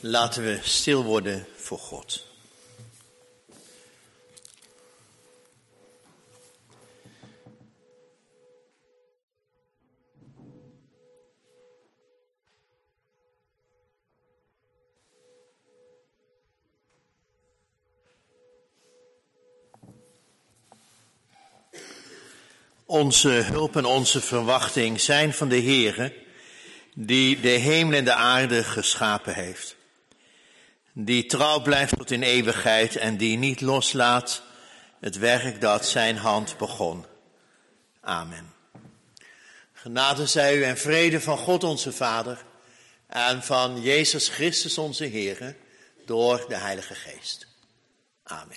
Laten we stil worden voor God. Onze hulp en onze verwachting zijn van de Heere, die de hemel en de aarde geschapen heeft. Die trouw blijft tot in eeuwigheid en die niet loslaat het werk dat zijn hand begon. Amen. Genade zij u en vrede van God onze Vader en van Jezus Christus onze Heere door de Heilige Geest. Amen.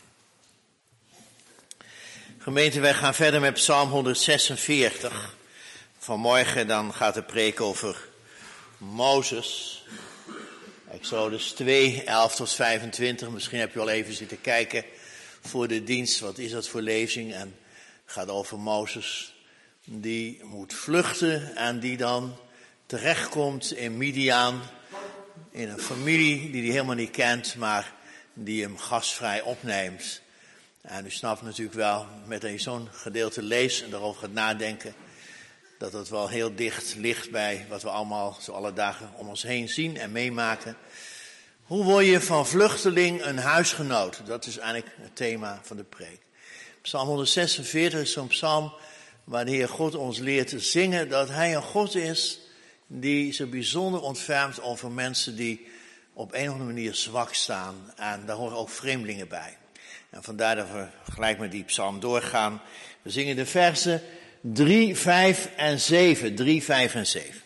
Gemeente, wij gaan verder met Psalm 146. Vanmorgen dan gaat de preek over Mozes. Exodus 2, 11 tot 25. Misschien heb je al even zitten kijken voor de dienst. Wat is dat voor lezing? En het gaat over Mozes die moet vluchten en die dan terechtkomt in Midian. In een familie die hij helemaal niet kent, maar die hem gastvrij opneemt. En u snapt natuurlijk wel, met dat je zo'n gedeelte leest en daarover gaat nadenken, dat het wel heel dicht ligt bij wat we allemaal zo alle dagen om ons heen zien en meemaken. Hoe word je van vluchteling een huisgenoot? Dat is eigenlijk het thema van de preek. Psalm 146 is zo'n psalm waar de Heer God ons leert te zingen dat Hij een God is die zich bijzonder ontfermt over mensen die op een of andere manier zwak staan. En daar horen ook vreemdelingen bij. En vandaar dat we gelijk met die psalm doorgaan. We zingen de versen 3, 5 en 7. 3, 5 en 7.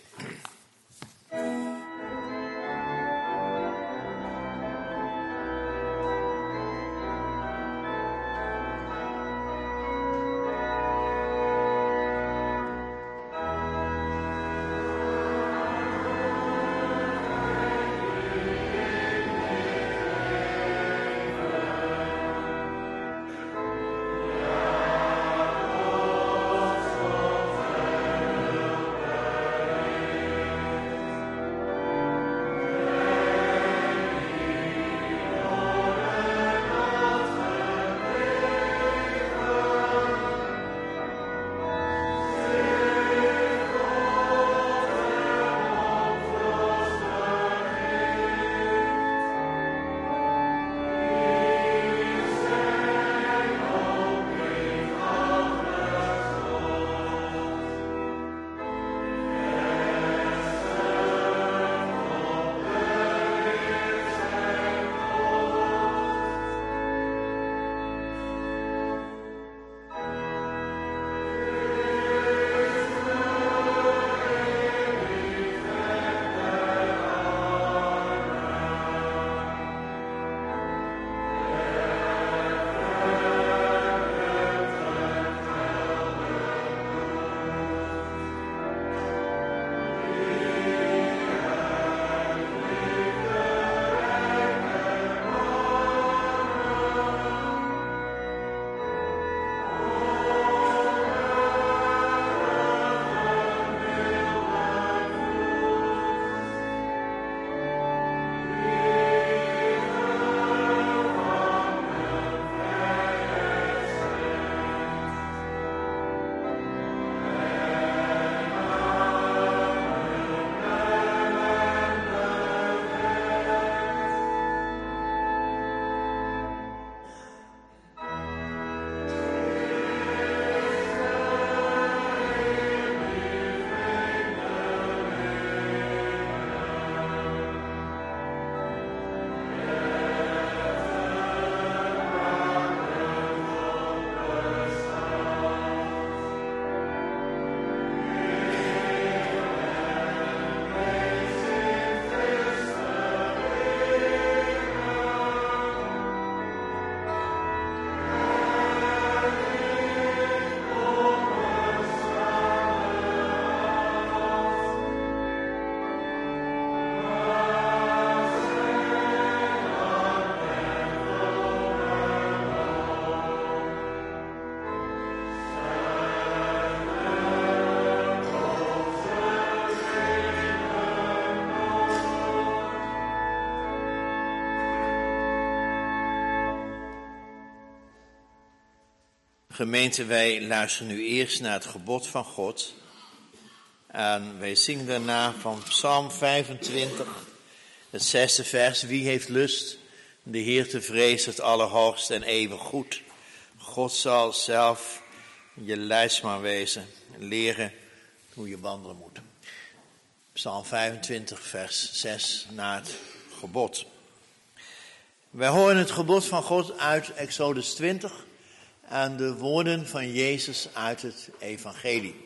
Gemeente, wij luisteren nu eerst naar het gebod van God. En wij zingen daarna van Psalm 25, het 6e vers. Wie heeft lust de Heer te vrezen, het Allerhoogste en eeuwig goed? God zal zelf je leidsman wezen en leren hoe je wandelen moet. Psalm 25, vers 6, na het gebod. Wij horen het gebod van God uit Exodus 20 en de woorden van Jezus uit het evangelie.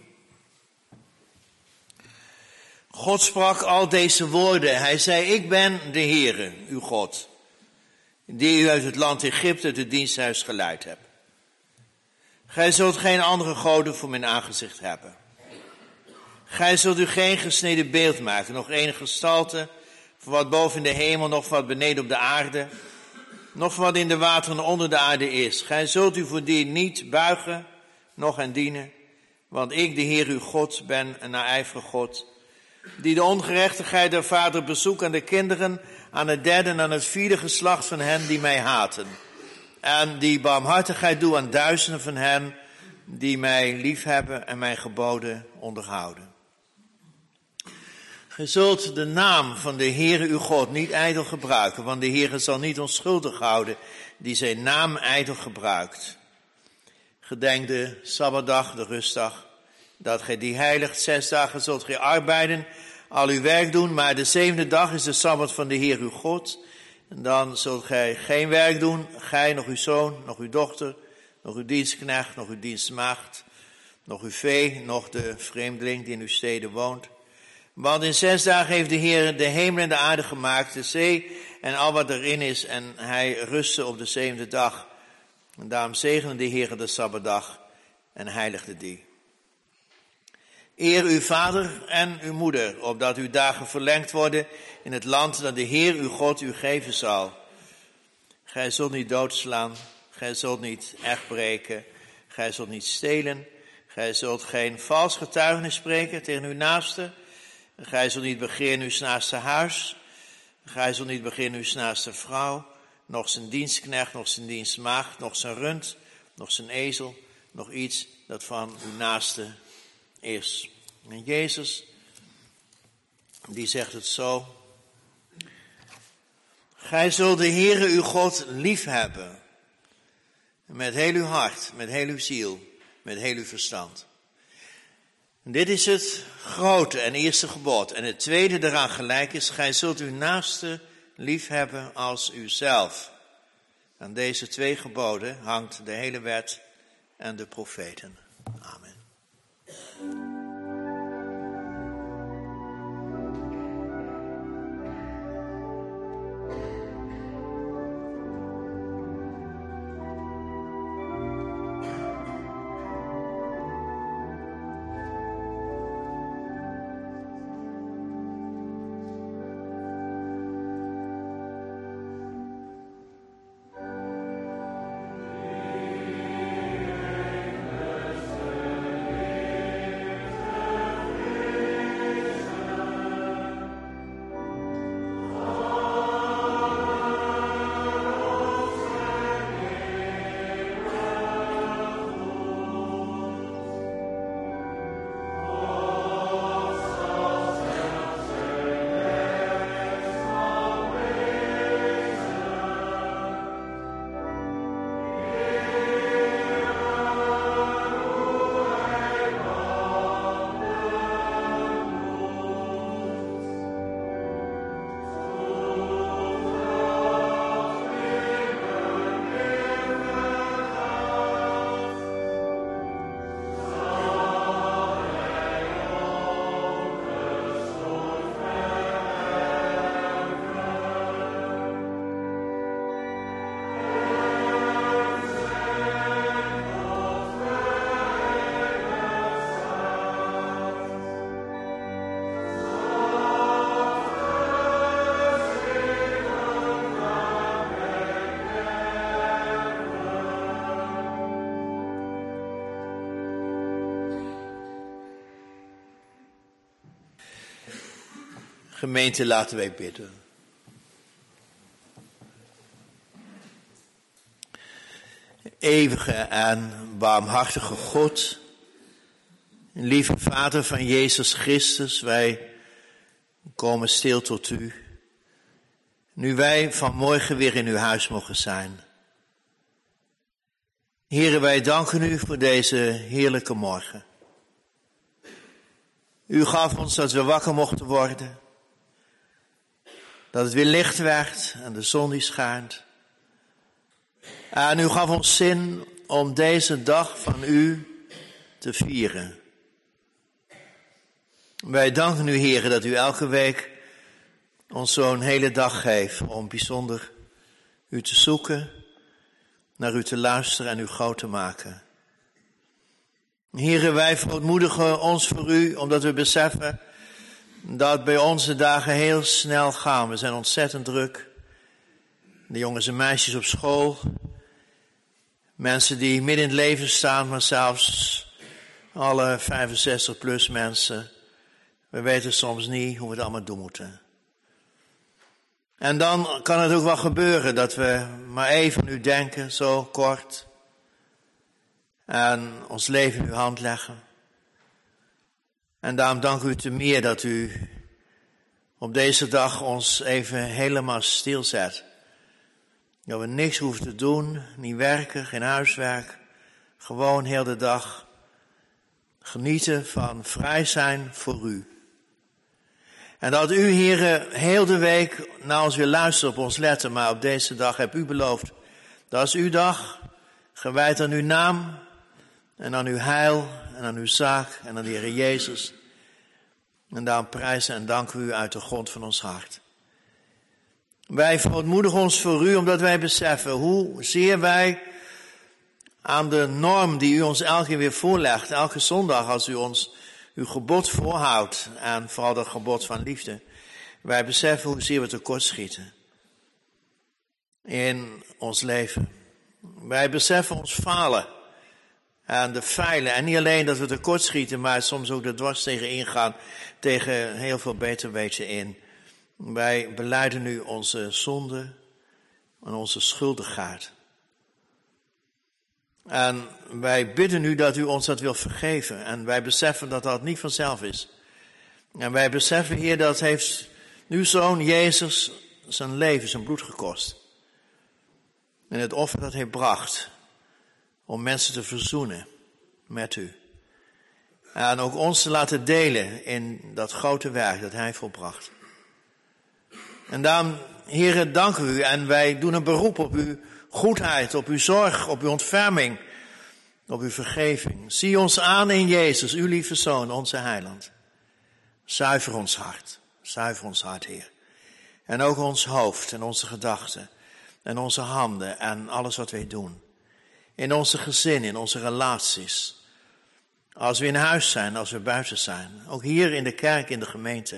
God sprak al deze woorden. Hij zei, ik ben de Heere, uw God, die u uit het land Egypte, het diensthuis geleid hebt. Gij zult geen andere goden voor mijn aangezicht hebben. Gij zult u geen gesneden beeld maken, nog enige gestalte, voor wat boven in de hemel, nog wat beneden op de aarde, nog wat in de wateren onder de aarde is. Gij zult u voor die niet buigen, nog hen dienen, want ik, de Heer uw God, ben een naijverige God, die de ongerechtigheid der vader bezoekt aan de kinderen, aan het derde en aan het vierde geslacht van hen die mij haten. En die barmhartigheid doe aan duizenden van hen die mij liefhebben en mijn geboden onderhouden. Ge zult de naam van de Heere uw God niet ijdel gebruiken, want de Heere zal niet onschuldig houden die zijn naam ijdel gebruikt. Gedenk de Sabbatdag, de rustdag, dat gij die heiligt. 6 dagen zult gij arbeiden, al uw werk doen, maar de 7e dag is de Sabbat van de Heer uw God. En dan zult gij geen werk doen, gij, nog uw zoon, nog uw dochter, nog uw dienstknecht, nog uw dienstmaagd, nog uw vee, nog de vreemdeling die in uw steden woont. Want in 6 dagen heeft de Heer de hemel en de aarde gemaakt, de zee en al wat erin is, en hij rustte op de 7e dag. En daarom zegende de Heer de Sabbatdag en heiligde die. Eer uw vader en uw moeder, opdat uw dagen verlengd worden in het land dat de Heer uw God u geven zal. Gij zult niet doodslaan, gij zult niet echt breken, gij zult niet stelen, gij zult geen vals getuigenis spreken tegen uw naaste, gij zult niet begeren uw naaste huis, gij zult niet begeren uw naaste vrouw, nog zijn dienstknecht, nog zijn dienstmaagd, nog zijn rund, nog zijn ezel, nog iets dat van uw naaste is. En Jezus, die zegt het zo. Gij zult de Heere uw God lief hebben. Met heel uw hart, met heel uw ziel, met heel uw verstand. En dit is het grote en eerste gebod. En het tweede daaraan gelijk is, gij zult uw naaste lief hebben als uzelf. Aan deze 2 geboden hangt de hele wet en de profeten. Amen. Gemeente, laten wij bidden. Eeuwige en barmhartige God, lieve Vader van Jezus Christus, wij komen stil tot u. Nu wij vanmorgen weer in uw huis mogen zijn. Here, wij danken u voor deze heerlijke morgen. U gaf ons dat we wakker mochten worden. Dat het weer licht werd en de zon die schijnt. En u gaf ons zin om deze dag van u te vieren. Wij danken u, Heere, dat u elke week ons zo'n hele dag geeft om bijzonder u te zoeken, naar u te luisteren en u groot te maken. Heere, wij verootmoedigen ons voor u, omdat we beseffen dat bij onze dagen heel snel gaan. We zijn ontzettend druk. De jongens en meisjes op school, mensen die midden in het leven staan, maar zelfs alle 65 plus mensen. We weten soms niet hoe we het allemaal doen moeten. En dan kan het ook wel gebeuren dat we maar even nu denken, zo kort, en ons leven in uw hand leggen. En daarom dank u te meer dat u op deze dag ons even helemaal stilzet. Dat we niks hoeven te doen, niet werken, geen huiswerk. Gewoon heel de dag genieten van vrij zijn voor u. En dat u, Heere, heel de week naar ons weer luisteren, op ons letten. Maar op deze dag hebt u beloofd. Dat is uw dag, gewijd aan uw naam en aan uw heil en aan uw zaak en aan de Heere Jezus. En daarom prijzen en danken we u uit de grond van ons hart. Wij verootmoedigen ons voor u, omdat wij beseffen hoe zeer wij aan de norm die u ons elke keer weer voorlegt, elke zondag als u ons uw gebod voorhoudt, en vooral dat gebod van liefde. Wij beseffen hoezeer we tekortschieten in ons leven. Wij beseffen ons falen en de feilen. En niet alleen dat we tekortschieten, maar soms ook er dwars tegen ingaan, tegen heel veel beter weten in. Wij belijden nu onze zonde en onze schuldigheid. En wij bidden u dat u ons dat wil vergeven. En wij beseffen dat dat niet vanzelf is. En wij beseffen, Heer, dat heeft uw Zoon Jezus zijn leven, zijn bloed gekost. En het offer dat hij bracht om mensen te verzoenen met u. En ook ons te laten delen in dat grote werk dat hij volbracht. En daarom, Heer, danken u en wij doen een beroep op uw goedheid, op uw zorg, op uw ontferming, op uw vergeving. Zie ons aan in Jezus, uw lieve Zoon, onze heiland. Zuiver ons hart, Heer. En ook ons hoofd en onze gedachten en onze handen en alles wat wij doen. In onze gezinnen, in onze relaties. Als we in huis zijn, als we buiten zijn. Ook hier in de kerk, in de gemeente.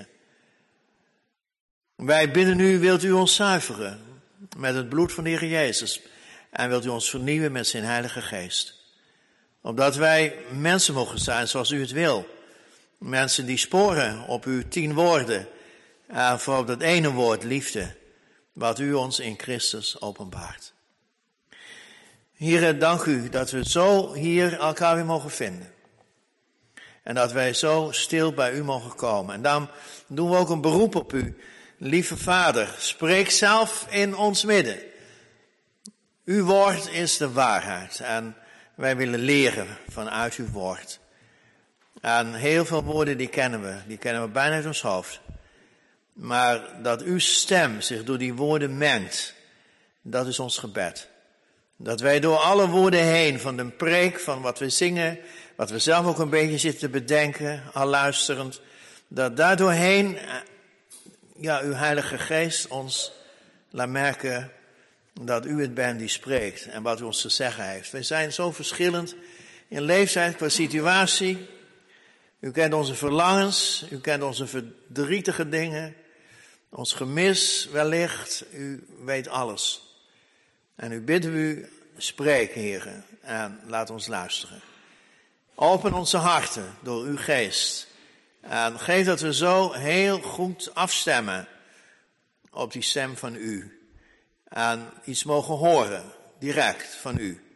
Wij bidden u, wilt u ons zuiveren met het bloed van de Heer Jezus. En wilt u ons vernieuwen met zijn Heilige Geest. Opdat wij mensen mogen zijn zoals u het wil. Mensen die sporen op uw 10 woorden. En vooral op dat ene woord, liefde. Wat u ons in Christus openbaart. Heere, dank u dat we zo hier elkaar weer mogen vinden. En dat wij zo stil bij u mogen komen. En daarom doen we ook een beroep op u. Lieve Vader, spreek zelf in ons midden. Uw woord is de waarheid. En wij willen leren vanuit uw woord. En heel veel woorden die kennen we bijna uit ons hoofd. Maar dat uw stem zich door die woorden mengt, dat is ons gebed. Dat wij door alle woorden heen, van de preek, van wat we zingen, wat we zelf ook een beetje zitten te bedenken, al luisterend, dat daardoorheen, uw Heilige Geest ons laat merken dat u het bent die spreekt en wat u ons te zeggen heeft. We zijn zo verschillend in leeftijd, qua situatie. U kent onze verlangens, u kent onze verdrietige dingen, ons gemis wellicht, u weet alles. En u bidden u, spreek, Heere, en laat ons luisteren. Open onze harten door uw geest. En geef dat we zo heel goed afstemmen op die stem van u. En iets mogen horen, direct van u.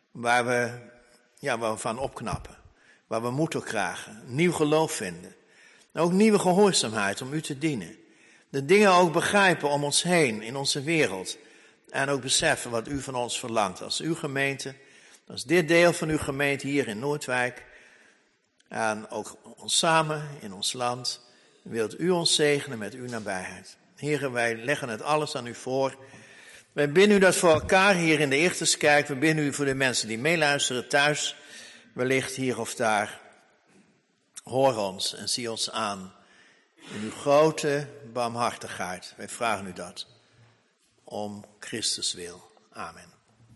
waar we van opknappen. Waar we moed door krijgen. Nieuw geloof vinden. Ook nieuwe gehoorzaamheid om u te dienen. De dingen ook begrijpen om ons heen in onze wereld. En ook beseffen wat u van ons verlangt. Als uw gemeente, als dit deel van uw gemeente hier in Noordwijk. En ook ons samen in ons land. Wilt u ons zegenen met uw nabijheid. Heren, wij leggen het alles aan u voor. Wij bidden u dat voor elkaar hier in de Eerteskerk. We bidden u voor de mensen die meeluisteren thuis. Wellicht hier of daar. Hoor ons en zie ons aan. In uw grote barmhartigheid. Wij vragen u dat. Om Christus wil. Amen.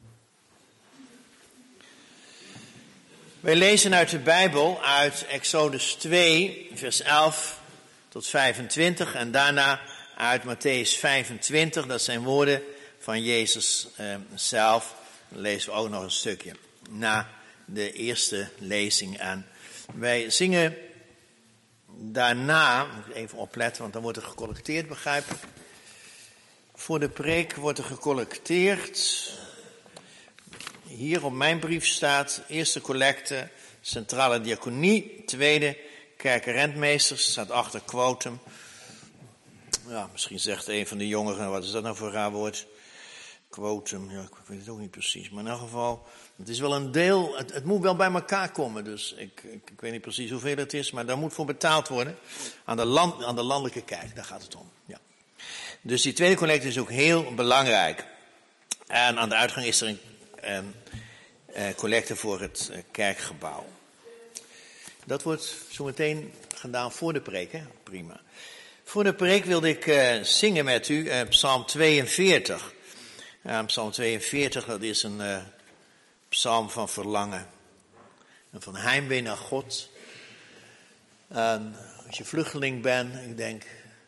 Wij lezen uit de Bijbel uit Exodus 2, vers 11 tot 25. En daarna uit Mattheüs 25. Dat zijn woorden van Jezus zelf. Dan lezen we ook nog een stukje na de eerste lezing. En wij zingen daarna, moet ik even opletten, want dan wordt er gecollecteerd, begrijp ik. Voor de preek wordt er gecollecteerd. Hier op mijn brief staat, eerste collecte, centrale diaconie, tweede kerkenrentmeesters, staat achter quotum. Ja, misschien zegt een van de jongeren, wat is dat nou voor een raar woord? Quotum, ja, ik weet het ook niet precies, maar in elk geval, het is wel een deel, het moet wel bij elkaar komen, dus ik weet niet precies hoeveel het is, maar daar moet voor betaald worden aan de landelijke kerk, daar gaat het om, ja. Dus die tweede collecte is ook heel belangrijk. En aan de uitgang is er een collecte voor het kerkgebouw. Dat wordt zo meteen gedaan voor de preek, hè? Prima. Voor de preek wilde ik zingen met u Psalm 42. Psalm 42, dat is een psalm van verlangen. En van heimwee naar God. En als je vluchteling bent, ik denk,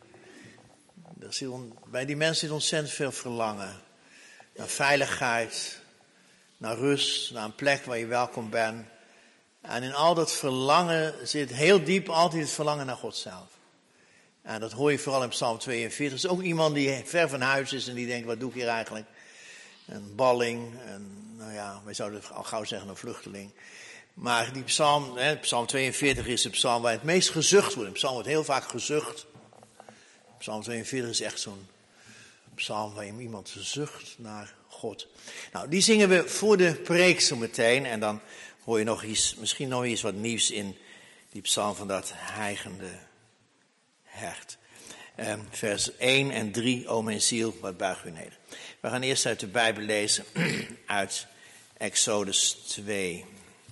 bij die mensen zit ontzettend veel verlangen. Naar veiligheid, naar rust, naar een plek waar je welkom bent. En in al dat verlangen zit heel diep altijd het verlangen naar God zelf. En dat hoor je vooral in Psalm 42. Er is ook iemand die ver van huis is en die denkt, wat doe ik hier eigenlijk? Een balling, nou ja, wij zouden al gauw zeggen een vluchteling. Maar die psalm, Psalm 42 is de psalm waar het meest gezucht wordt. De psalm wordt heel vaak gezucht. Psalm 42 is echt zo'n psalm waarin iemand zucht naar God. Nou, die zingen we voor de preek zo meteen. En dan hoor je misschien nog iets wat nieuws in die psalm van dat hijgende hert. Vers 1 en 3, o mijn ziel, wat buig u neder. We gaan eerst uit de Bijbel lezen, uit Exodus 2.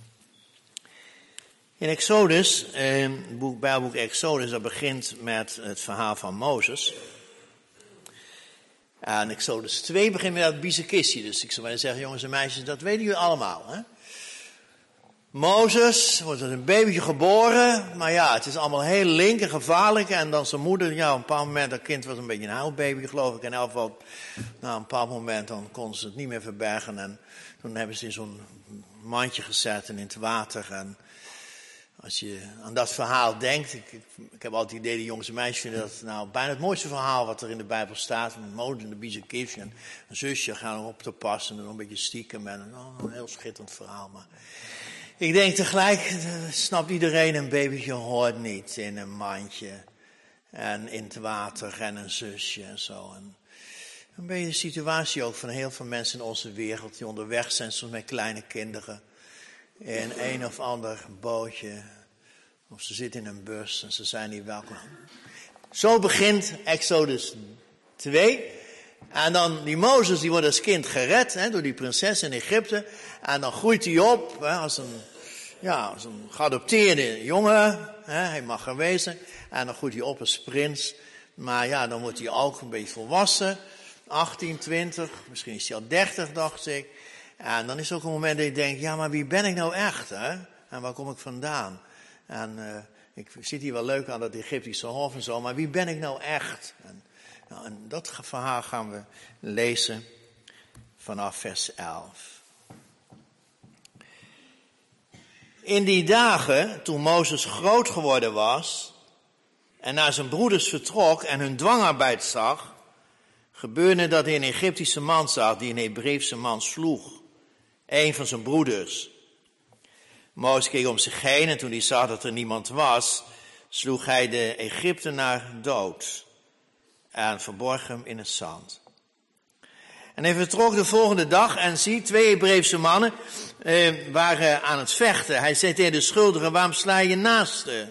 In Exodus, Bijbelboek Exodus, dat begint met het verhaal van Mozes. En Exodus 2 begint met dat bizekissie. Dus ik zou willen zeggen, jongens en meisjes, dat weten jullie allemaal. Hè? Mozes wordt als een babytje geboren. Maar ja, het is allemaal heel link en gevaarlijk. En dan zijn moeder, ja, op een bepaald moment, dat kind was een beetje een huilbaby, geloof ik. En in elk geval, na een bepaald moment, dan kon ze het niet meer verbergen. En toen hebben ze in zo'n mandje gezet en in het water. En als je aan dat verhaal denkt, ik heb altijd het idee, de jongens en meisjes vinden dat nou bijna het mooiste verhaal wat er in de Bijbel staat. Met Mozes en de bizekissie en een zusje gaan op te passen en dan een beetje stiekem. En een heel schitterend verhaal. Maar ik denk tegelijk, snapt iedereen, een babytje hoort niet in een mandje. En in het water en een zusje en zo. En een beetje de situatie ook van heel veel mensen in onze wereld die onderweg zijn, soms met kleine kinderen. In een of ander bootje. Of ze zitten in een bus en ze zijn niet welkom. Zo begint Exodus 2. En dan die Mozes, die wordt als kind gered door die prinses in Egypte. En dan groeit hij op als een geadopteerde jongen. Hij mag er wezen. En dan groeit hij op als prins. Maar ja, dan wordt hij ook een beetje volwassen. 18, 20, misschien is hij al 30, dacht ik. En dan is er ook een moment dat je denkt, ja, maar wie ben ik nou echt, hè? En waar kom ik vandaan? En ik zit hier wel leuk aan dat Egyptische hof en zo, maar wie ben ik nou echt? En dat verhaal gaan we lezen vanaf vers 11. In die dagen, toen Mozes groot geworden was en naar zijn broeders vertrok en hun dwangarbeid zag, gebeurde dat hij een Egyptische man zag die een Hebreeuwse man sloeg een van zijn broeders. Mozes keek om zich heen en toen hij zag dat er niemand was, sloeg hij de Egyptenaar dood en verborg hem in het zand. En hij vertrok de volgende dag en zie, 2 Hebreeuwse mannen waren aan het vechten. Hij zei tegen de schuldige, waarom sla je naaste?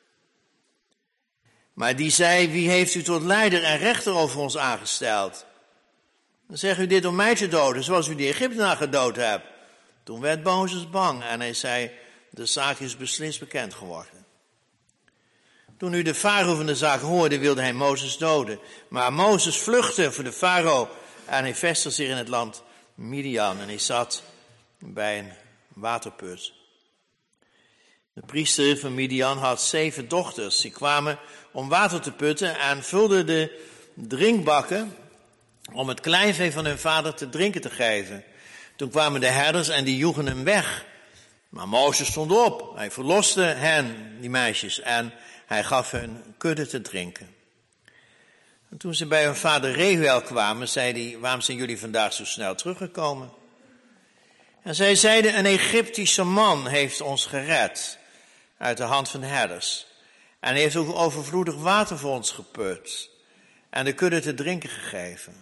Maar die zei, wie heeft u tot leider en rechter over ons aangesteld? Dan zegt u dit om mij te doden, zoals u die Egyptenaar gedood hebt. Toen werd Mozes bang en hij zei, de zaak is beslist bekend geworden. Toen nu de farao van de zaak hoorde, wilde hij Mozes doden. Maar Mozes vluchtte voor de farao en hij vestigde zich in het land Midian en hij zat bij een waterput. De priester van Midian had 7 dochters. Die kwamen om water te putten en vulden de drinkbakken om het kleinvee van hun vader te drinken te geven. Toen kwamen de herders en die joegen hem weg. Maar Mozes stond op. Hij verloste hen, die meisjes, en hij gaf hun kudde te drinken. En toen ze bij hun vader Reuel kwamen, zei hij, waarom zijn jullie vandaag zo snel teruggekomen? En zij zeiden, een Egyptische man heeft ons gered uit de hand van de herders. En hij heeft ook overvloedig water voor ons geput en de kudde te drinken gegeven.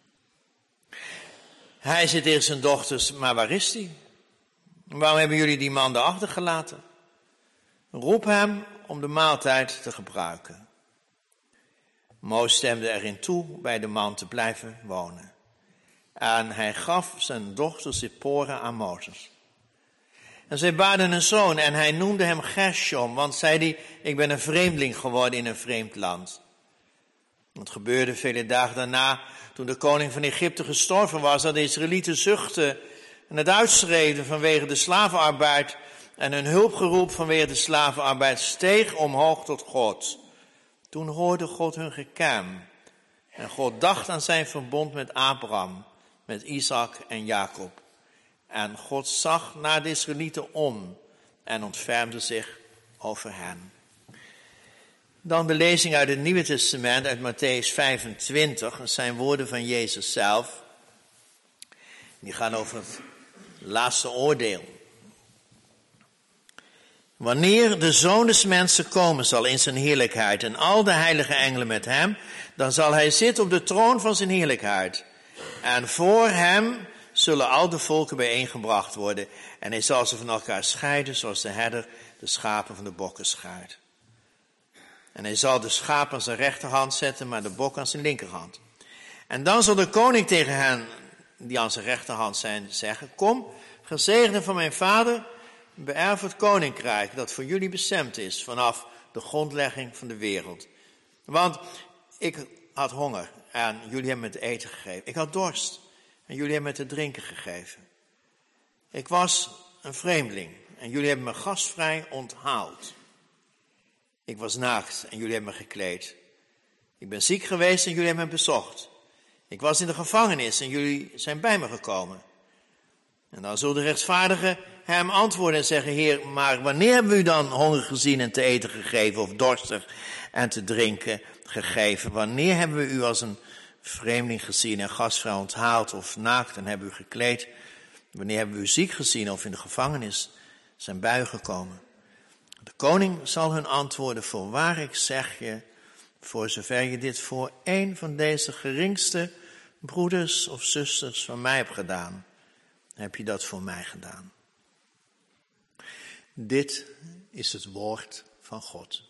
Hij zei tegen zijn dochters, maar waar is hij? Waarom hebben jullie die man daar achtergelaten? Roep hem om de maaltijd te gebruiken. Mozes stemde erin toe bij de man te blijven wonen. En hij gaf zijn dochter Zipporah aan Mozes. En zij baarden een zoon en hij noemde hem Gershom, want zei hij, ik ben een vreemdeling geworden in een vreemd land. Het gebeurde vele dagen daarna, toen de koning van Egypte gestorven was, dat de Israëlieten zuchtten en het uitschreeuwden vanwege de slavenarbeid en hun hulpgeroep vanwege de slavenarbeid steeg omhoog tot God. Toen hoorde God hun gekerm en God dacht aan zijn verbond met Abraham, met Isaac en Jacob. En God zag naar de Israëlieten om en ontfermde zich over hen. Dan de lezing uit het Nieuwe Testament, uit Mattheüs 25. Dat zijn woorden van Jezus zelf. Die gaan over het laatste oordeel. Wanneer de Zoon des Mensen komen zal in zijn heerlijkheid en al de heilige engelen met hem, dan zal hij zitten op de troon van zijn heerlijkheid. En voor hem zullen al de volken bijeengebracht worden. En hij zal ze van elkaar scheiden, zoals de herder de schapen van de bokken scheidt. En hij zal de schapen aan zijn rechterhand zetten, maar de bok aan zijn linkerhand. En dan zal de koning tegen hen, die aan zijn rechterhand zijn, zeggen, kom, gezegende van mijn vader, beërf het koninkrijk dat voor jullie bestemd is vanaf de grondlegging van de wereld. Want ik had honger en jullie hebben me te eten gegeven. Ik had dorst en jullie hebben me te drinken gegeven. Ik was een vreemdeling en jullie hebben me gastvrij onthaald. Ik was naakt en jullie hebben me gekleed. Ik ben ziek geweest en jullie hebben me bezocht. Ik was in de gevangenis en jullie zijn bij me gekomen. En dan zullen de rechtvaardigen hem antwoorden en zeggen, Heer, maar wanneer hebben we u dan honger gezien en te eten gegeven of dorstig en te drinken gegeven? Wanneer hebben we u als een vreemdeling gezien en gastvrij onthaald of naakt en hebben u gekleed? Wanneer hebben we u ziek gezien of in de gevangenis zijn bij u gekomen? De koning zal hun antwoorden, voorwaar ik zeg je, voor zover je dit voor een van deze geringste broeders of zusters van mij hebt gedaan, heb je dat voor mij gedaan. Dit is het woord van God.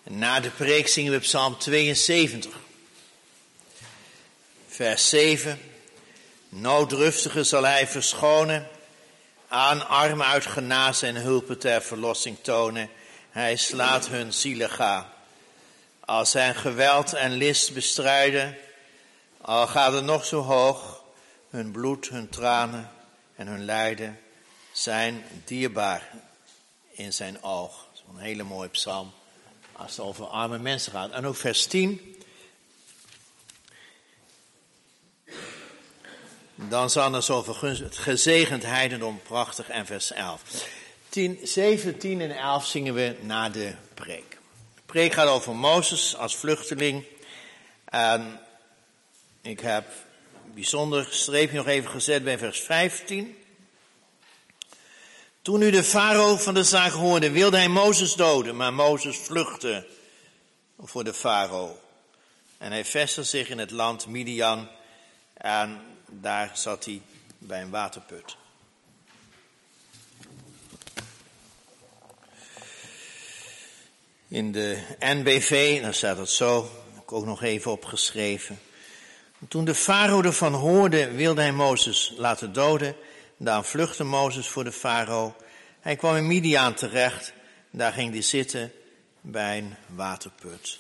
Na de preek zingen we Psalm 72. Vers 7. Nooddruftigen zal hij verschonen, aan armen uit genade en hulpen ter verlossing tonen. Hij slaat hun zielen ga. Als zij geweld en list bestrijden, al gaat het nog zo hoog, hun bloed, hun tranen en hun lijden zijn dierbaar in zijn oog. Dat is een hele mooie psalm als het over arme mensen gaat. En ook vers 10. Dan zal het over het gezegend heidendom prachtig en vers 11. 7, 10 en 11 zingen we na de preek. De preek gaat over Mozes als vluchteling. En ik heb een bijzonder streepje nog even gezet bij vers 15. Toen nu de farao van de zaak hoorde, wilde hij Mozes doden, maar Mozes vluchtte voor de farao. En hij vestigde zich in het land Midian en daar zat hij bij een waterput. In de NBV, daar staat het zo, heb ik ook nog even opgeschreven. Toen de farao ervan hoorde, wilde hij Mozes laten doden. Daar vluchtte Mozes voor de farao. Hij kwam in Midian terecht. Daar ging hij zitten bij een waterput.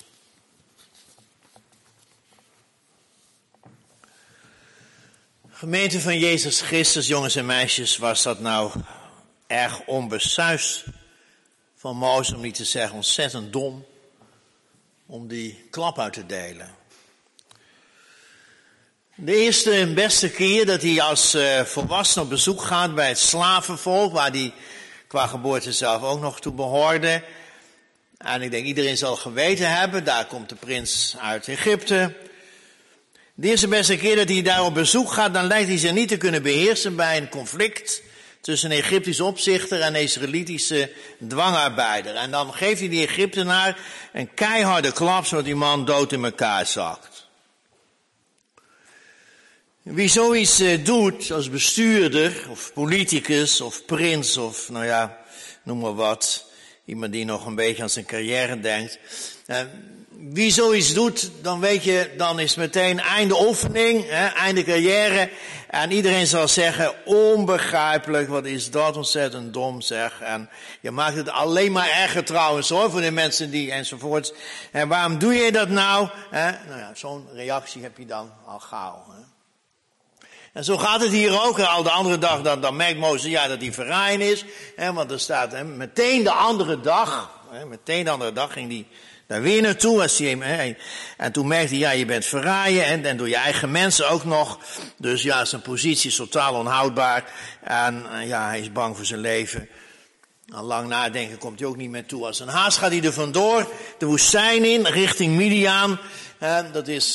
Gemeente van Jezus Christus, jongens en meisjes, was dat nou erg onbesuisd van Mozes, om niet te zeggen ontzettend dom, om die klap uit te delen. De eerste en beste keer dat hij als volwassene op bezoek gaat bij het slavenvolk, waar hij qua geboorte zelf ook nog toe behoorde. En ik denk iedereen zal geweten hebben, daar komt de prins uit Egypte. De eerste beste keer dat hij daar op bezoek gaat, dan lijkt hij zich niet te kunnen beheersen bij een conflict tussen een Egyptische opzichter en een Israëlitische dwangarbeider. En dan geeft hij die Egyptenaar een keiharde klap, zodat die man dood in elkaar zakt. Wie zoiets doet als bestuurder of politicus of prins of nou ja, noem maar wat, iemand die nog een beetje aan zijn carrière denkt. Wie zoiets doet, dan weet je, dan is meteen einde oefening, einde carrière. En iedereen zal zeggen, onbegrijpelijk, wat is dat ontzettend dom zeg. En je maakt het alleen maar erger trouwens hoor, voor de mensen die enzovoort. En waarom doe je dat nou? Nou ja, zo'n reactie heb je dan al gauw. En zo gaat het hier ook. Al de andere dag, dan merkt Mozes ja, dat hij verraaien is. Want er staat meteen de andere dag ging hij daar weer naartoe. En toen merkte hij, ja, je bent verraaien en door je eigen mensen ook nog. Dus ja, zijn positie is totaal onhoudbaar. En ja, hij is bang voor zijn leven. Al lang nadenken komt hij ook niet meer toe. Als een haas gaat hij er vandoor, de woestijn in, richting Midian. Dat is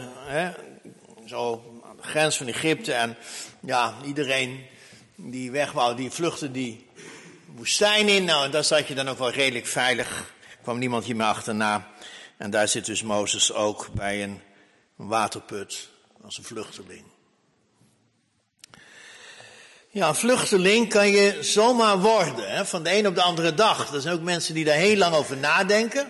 zo aan de grens van Egypte. En ja, iedereen die weg wou, die vluchtte die woestijn in. Nou, en daar zat je dan ook wel redelijk veilig. Kwam niemand hier meer achterna. En daar zit dus Mozes ook bij een waterput als een vluchteling. Ja, een vluchteling kan je zomaar worden, van de een op de andere dag. Er zijn ook mensen die daar heel lang over nadenken.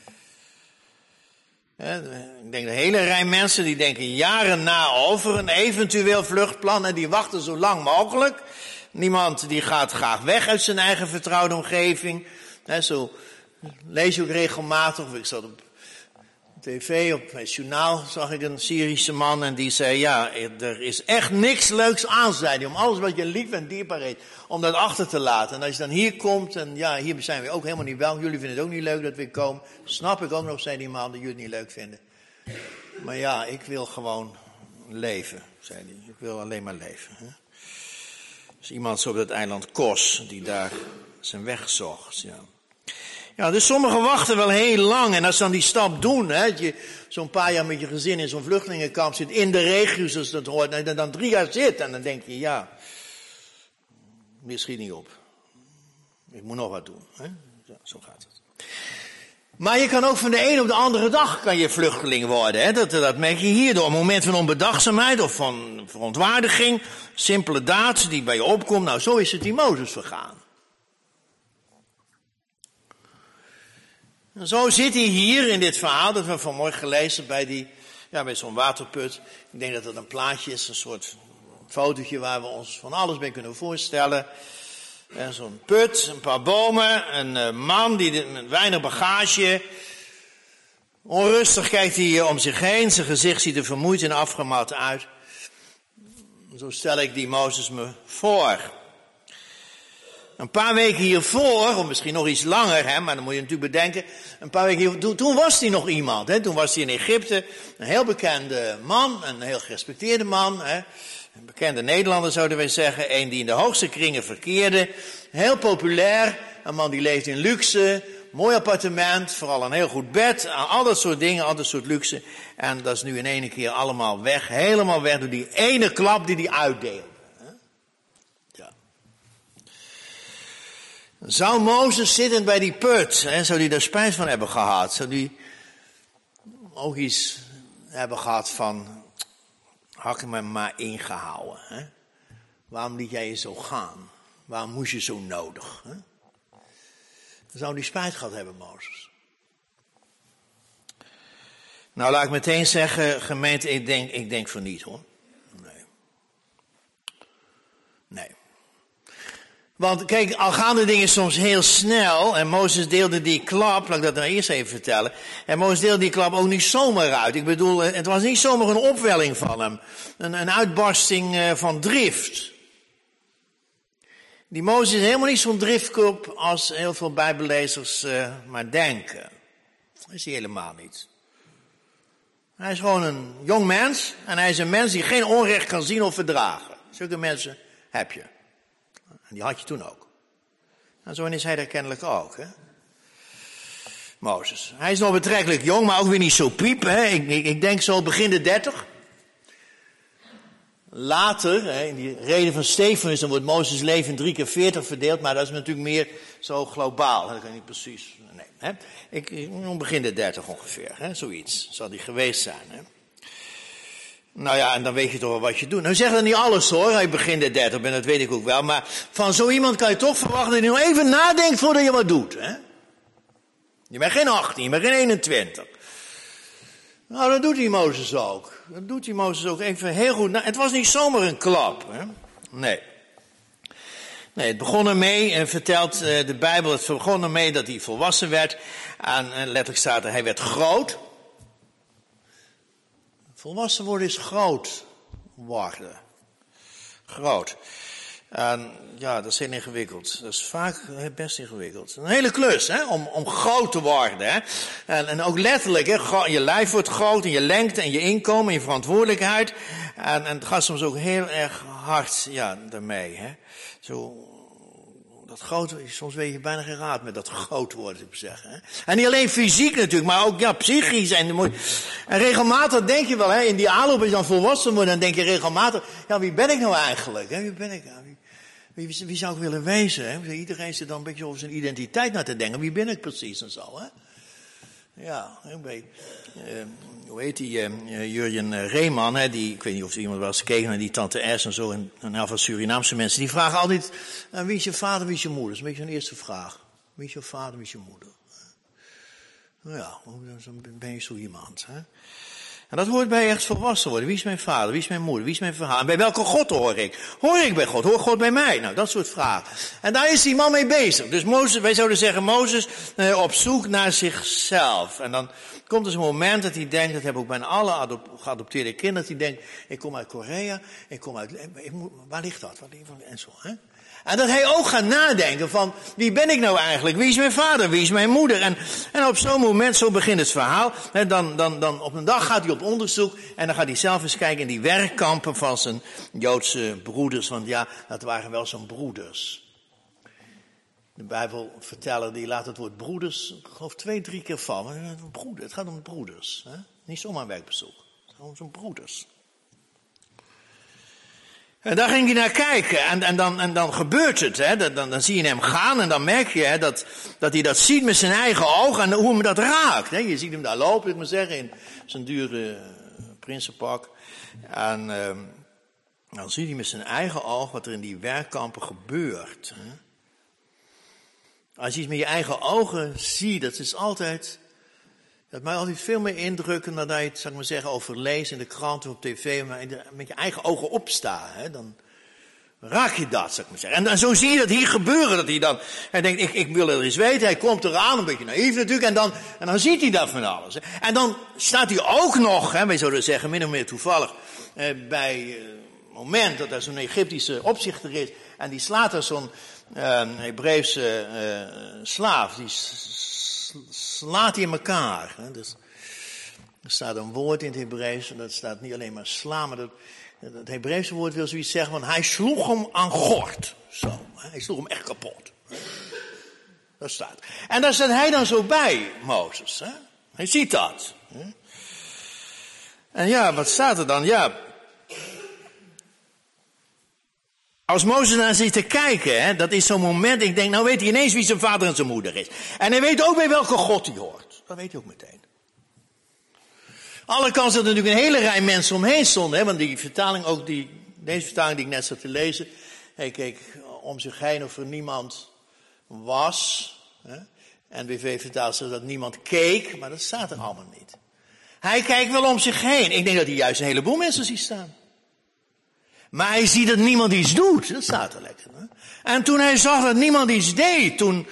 Ik denk de hele rij mensen die denken jaren na over een eventueel vluchtplan en die wachten zo lang mogelijk. Niemand die gaat graag weg uit zijn eigen vertrouwde omgeving. Zo lees je ook regelmatig, of ik zat op tv, op het journaal zag ik een Syrische man en die zei, ja, er is echt niks leuks aan, zei hij, om alles wat je lief en dierbaar heet, om dat achter te laten. En als je dan hier komt, en ja, hier zijn we ook helemaal niet welkom, jullie vinden het ook niet leuk dat we komen, snap ik ook nog, zei die man, dat jullie het niet leuk vinden. Maar ja, ik wil gewoon leven, zei hij, ik wil alleen maar leven. Hè? Dus iemand zo op dat eiland Kos, die daar zijn weg zocht, ja. Ja, dus sommigen wachten wel heel lang en als ze dan die stap doen, dat je zo'n paar jaar met je gezin in zo'n vluchtelingenkamp zit, in de regio zoals dat hoort, en je dan 3 jaar zit en dan denk je, ja, dit schiet niet op. Ik moet nog wat doen. Ja, zo gaat het. Maar je kan ook van de een op de andere dag kan je vluchteling worden. Dat merk je hier door een moment van onbedachtzaamheid of van verontwaardiging, simpele daad die bij je opkomt. Nou, zo is het die Mozes vergaan. En zo zit hij hier in dit verhaal dat we vanmorgen gelezen bij zo'n waterput. Ik denk dat het een plaatje is, een soort fotootje waar we ons van alles bij kunnen voorstellen. Zo'n put, een paar bomen, een man met weinig bagage. Onrustig kijkt hij om zich heen, zijn gezicht ziet er vermoeid en afgemat uit. Zo stel ik die Mozes me voor. Een paar weken hiervoor, of misschien nog iets langer, maar dan moet je natuurlijk bedenken. Een paar weken hiervoor, toen was hij nog iemand. Toen was hij in Egypte, een heel bekende man, een heel gerespecteerde man. Een bekende Nederlander zouden wij zeggen, een die in de hoogste kringen verkeerde. Heel populair, een man die leeft in luxe, mooi appartement, vooral een heel goed bed, al dat soort dingen, al dat soort luxe. En dat is nu in één keer allemaal weg, helemaal weg door die ene klap die hij uitdeelde. Zou Mozes zittend bij die put, zou hij daar spijt van hebben gehad? Zou hij ook iets hebben gehad van, had ik me maar ingehouden? Hè? Waarom liet jij je zo gaan? Waarom moest je zo nodig? Hè? Dan zou hij spijt gehad hebben, Mozes. Nou, laat ik meteen zeggen, gemeente, ik denk van niet, hoor. Nee. Want kijk, al gaan de dingen soms heel snel, en Mozes deelde die klap, laat ik dat nou eerst even vertellen, en Mozes deelde die klap ook niet zomaar uit. Ik bedoel, het was niet zomaar een opwelling van hem, een uitbarsting van drift. Die Mozes is helemaal niet zo'n driftkop als heel veel bijbellezers maar denken. Dat is hij helemaal niet. Hij is gewoon een jong mens, en hij is een mens die geen onrecht kan zien of verdragen. Zulke mensen heb je. En die had je toen ook. En zo is hij er kennelijk ook, hè. Mozes. Hij is nog betrekkelijk jong, maar ook weer niet zo piep, hè. Ik denk zo begin de 30. Later, hè, in die reden van Stefanus, dan wordt Mozes leven in 3 keer 40 verdeeld, maar dat is natuurlijk meer zo globaal. Dat kan ik niet precies. Nee, hè. Ik begin de 30 ongeveer, hè. Zoiets zal die geweest zijn, hè. Nou ja, en dan weet je toch wel wat je doet. Nou zeg dat niet alles hoor, hij begint de 30 bent, dat weet ik ook wel. Maar van zo iemand kan je toch verwachten dat hij nog even nadenkt voordat je wat doet. Hè? Je bent geen 18, je bent geen 21. Nou, dat doet die Mozes ook. Dat doet die Mozes ook even heel goed. Nou, het was niet zomaar een klap. Hè? Nee, het begon ermee, en vertelt de Bijbel, het begon ermee dat hij volwassen werd. En letterlijk staat er, hij werd groot. Volwassen worden is groot worden. Groot. En ja, dat is heel ingewikkeld. Dat is vaak best ingewikkeld. Een hele klus, hè, om groot te worden, hè. En ook letterlijk, hè, je lijf wordt groot en je lengte en je inkomen en je verantwoordelijkheid. En het gaat soms ook heel erg hard, ja, daarmee, hè. Zo, dat groot, soms weet je bijna geen raad met dat groot worden, ik zeggen. Hè? En niet alleen fysiek natuurlijk, maar ook ja, psychisch. En regelmatig denk je wel, hè, in die aanloop als je dan volwassen wordt, dan denk je regelmatig, ja, wie ben ik nou eigenlijk? Hè? Wie ben ik nou? Wie zou ik willen wezen? Hè? Iedereen zit dan een beetje over zijn identiteit naar te denken. Wie ben ik precies en zo, hè? Ja, hoe heet die, Jurjen Reeman, hè, die, ik weet niet of iemand wel eens gekeken naar die tante S en zo, en heel veel Surinaamse mensen, die vragen altijd, wie is je vader, wie is je moeder? Dat is een beetje een eerste vraag. Wie is je vader, wie is je moeder? Nou ja, dan ben je zo iemand, hè. En dat hoort bij echt volwassen worden. Wie is mijn vader, wie is mijn moeder, wie is mijn verhaal? En bij welke God hoor ik? Hoor ik bij God? Hoor God bij mij? Nou, dat soort vragen. En daar is die man mee bezig. Dus Mozes, wij zouden zeggen, Mozes op zoek naar zichzelf. En dan komt dus een moment dat hij denkt, dat hebben ook bijna alle geadopteerde kinderen, dat hij denkt, ik kom uit Korea, waar ligt dat? En zo, hè? En dat hij ook gaat nadenken van, wie ben ik nou eigenlijk? Wie is mijn vader? Wie is mijn moeder? En op zo'n moment, zo begint het verhaal. Dan op een dag gaat hij op onderzoek en dan gaat hij zelf eens kijken in die werkkampen van zijn Joodse broeders. Want ja, dat waren wel zijn broeders. De Bijbelverteller die laat het woord broeders, ik geloof 2-3 keer vallen. Het gaat om broeders. Hè? Niet zomaar een werkbezoek. Het gaat om zijn broeders. En daar ging hij naar kijken en dan gebeurt het. Hè? Dan zie je hem gaan en dan merk je hè, dat hij dat ziet met zijn eigen ogen en hoe hem dat raakt. Hè? Je ziet hem daar lopen, ik maar zeggen, in zijn dure prinsenpak. En dan ziet hij met zijn eigen ogen wat er in die werkkampen gebeurt. Hè? Als je iets met je eigen ogen ziet, dat mij altijd veel meer indrukken dan dat je het, zou ik maar zeggen, over leest in de krant of op tv, maar met je eigen ogen opstaan, hè, dan raak je dat, zou ik maar zeggen. En zo zie je dat hier gebeuren, dat hij denkt, ik wil er eens weten, hij komt eraan, een beetje naïef natuurlijk, en dan ziet hij dat van alles. Hè. En dan staat hij ook nog, hè, wij zouden zeggen, min of meer toevallig, bij het moment dat er zo'n Egyptische opzichter is, en die slaat er zo'n Hebreeuwse slaaf, die slaat hij in elkaar. Hè. Dus er staat een woord in het Hebreeuws, en dat staat niet alleen maar slaan, maar het Hebreeuwse woord wil zoiets zeggen van, hij sloeg hem aan gort. Zo, hij sloeg hem echt kapot. Dat staat. En daar staat hij dan zo bij, Mozes. Hè? Hij ziet dat. Hè? En ja, wat staat er dan? Ja. Als Mozes naar zit te kijken, hè, dat is zo'n moment, ik denk, nou weet hij ineens wie zijn vader en zijn moeder is. En hij weet ook bij welke God hij hoort. Dat weet hij ook meteen. Alle kansen dat er natuurlijk een hele rij mensen omheen stonden, hè, want die vertaling, ook deze vertaling die ik net zat te lezen, hij keek om zich heen of er niemand was. Hè. NBV vertaalt zo dat niemand keek, maar dat staat er allemaal niet. Hij kijkt wel om zich heen. Ik denk dat hij juist een heleboel mensen ziet staan. Maar hij ziet dat niemand iets doet. Dat staat er lekker. Hè? En toen hij zag dat niemand iets deed, toen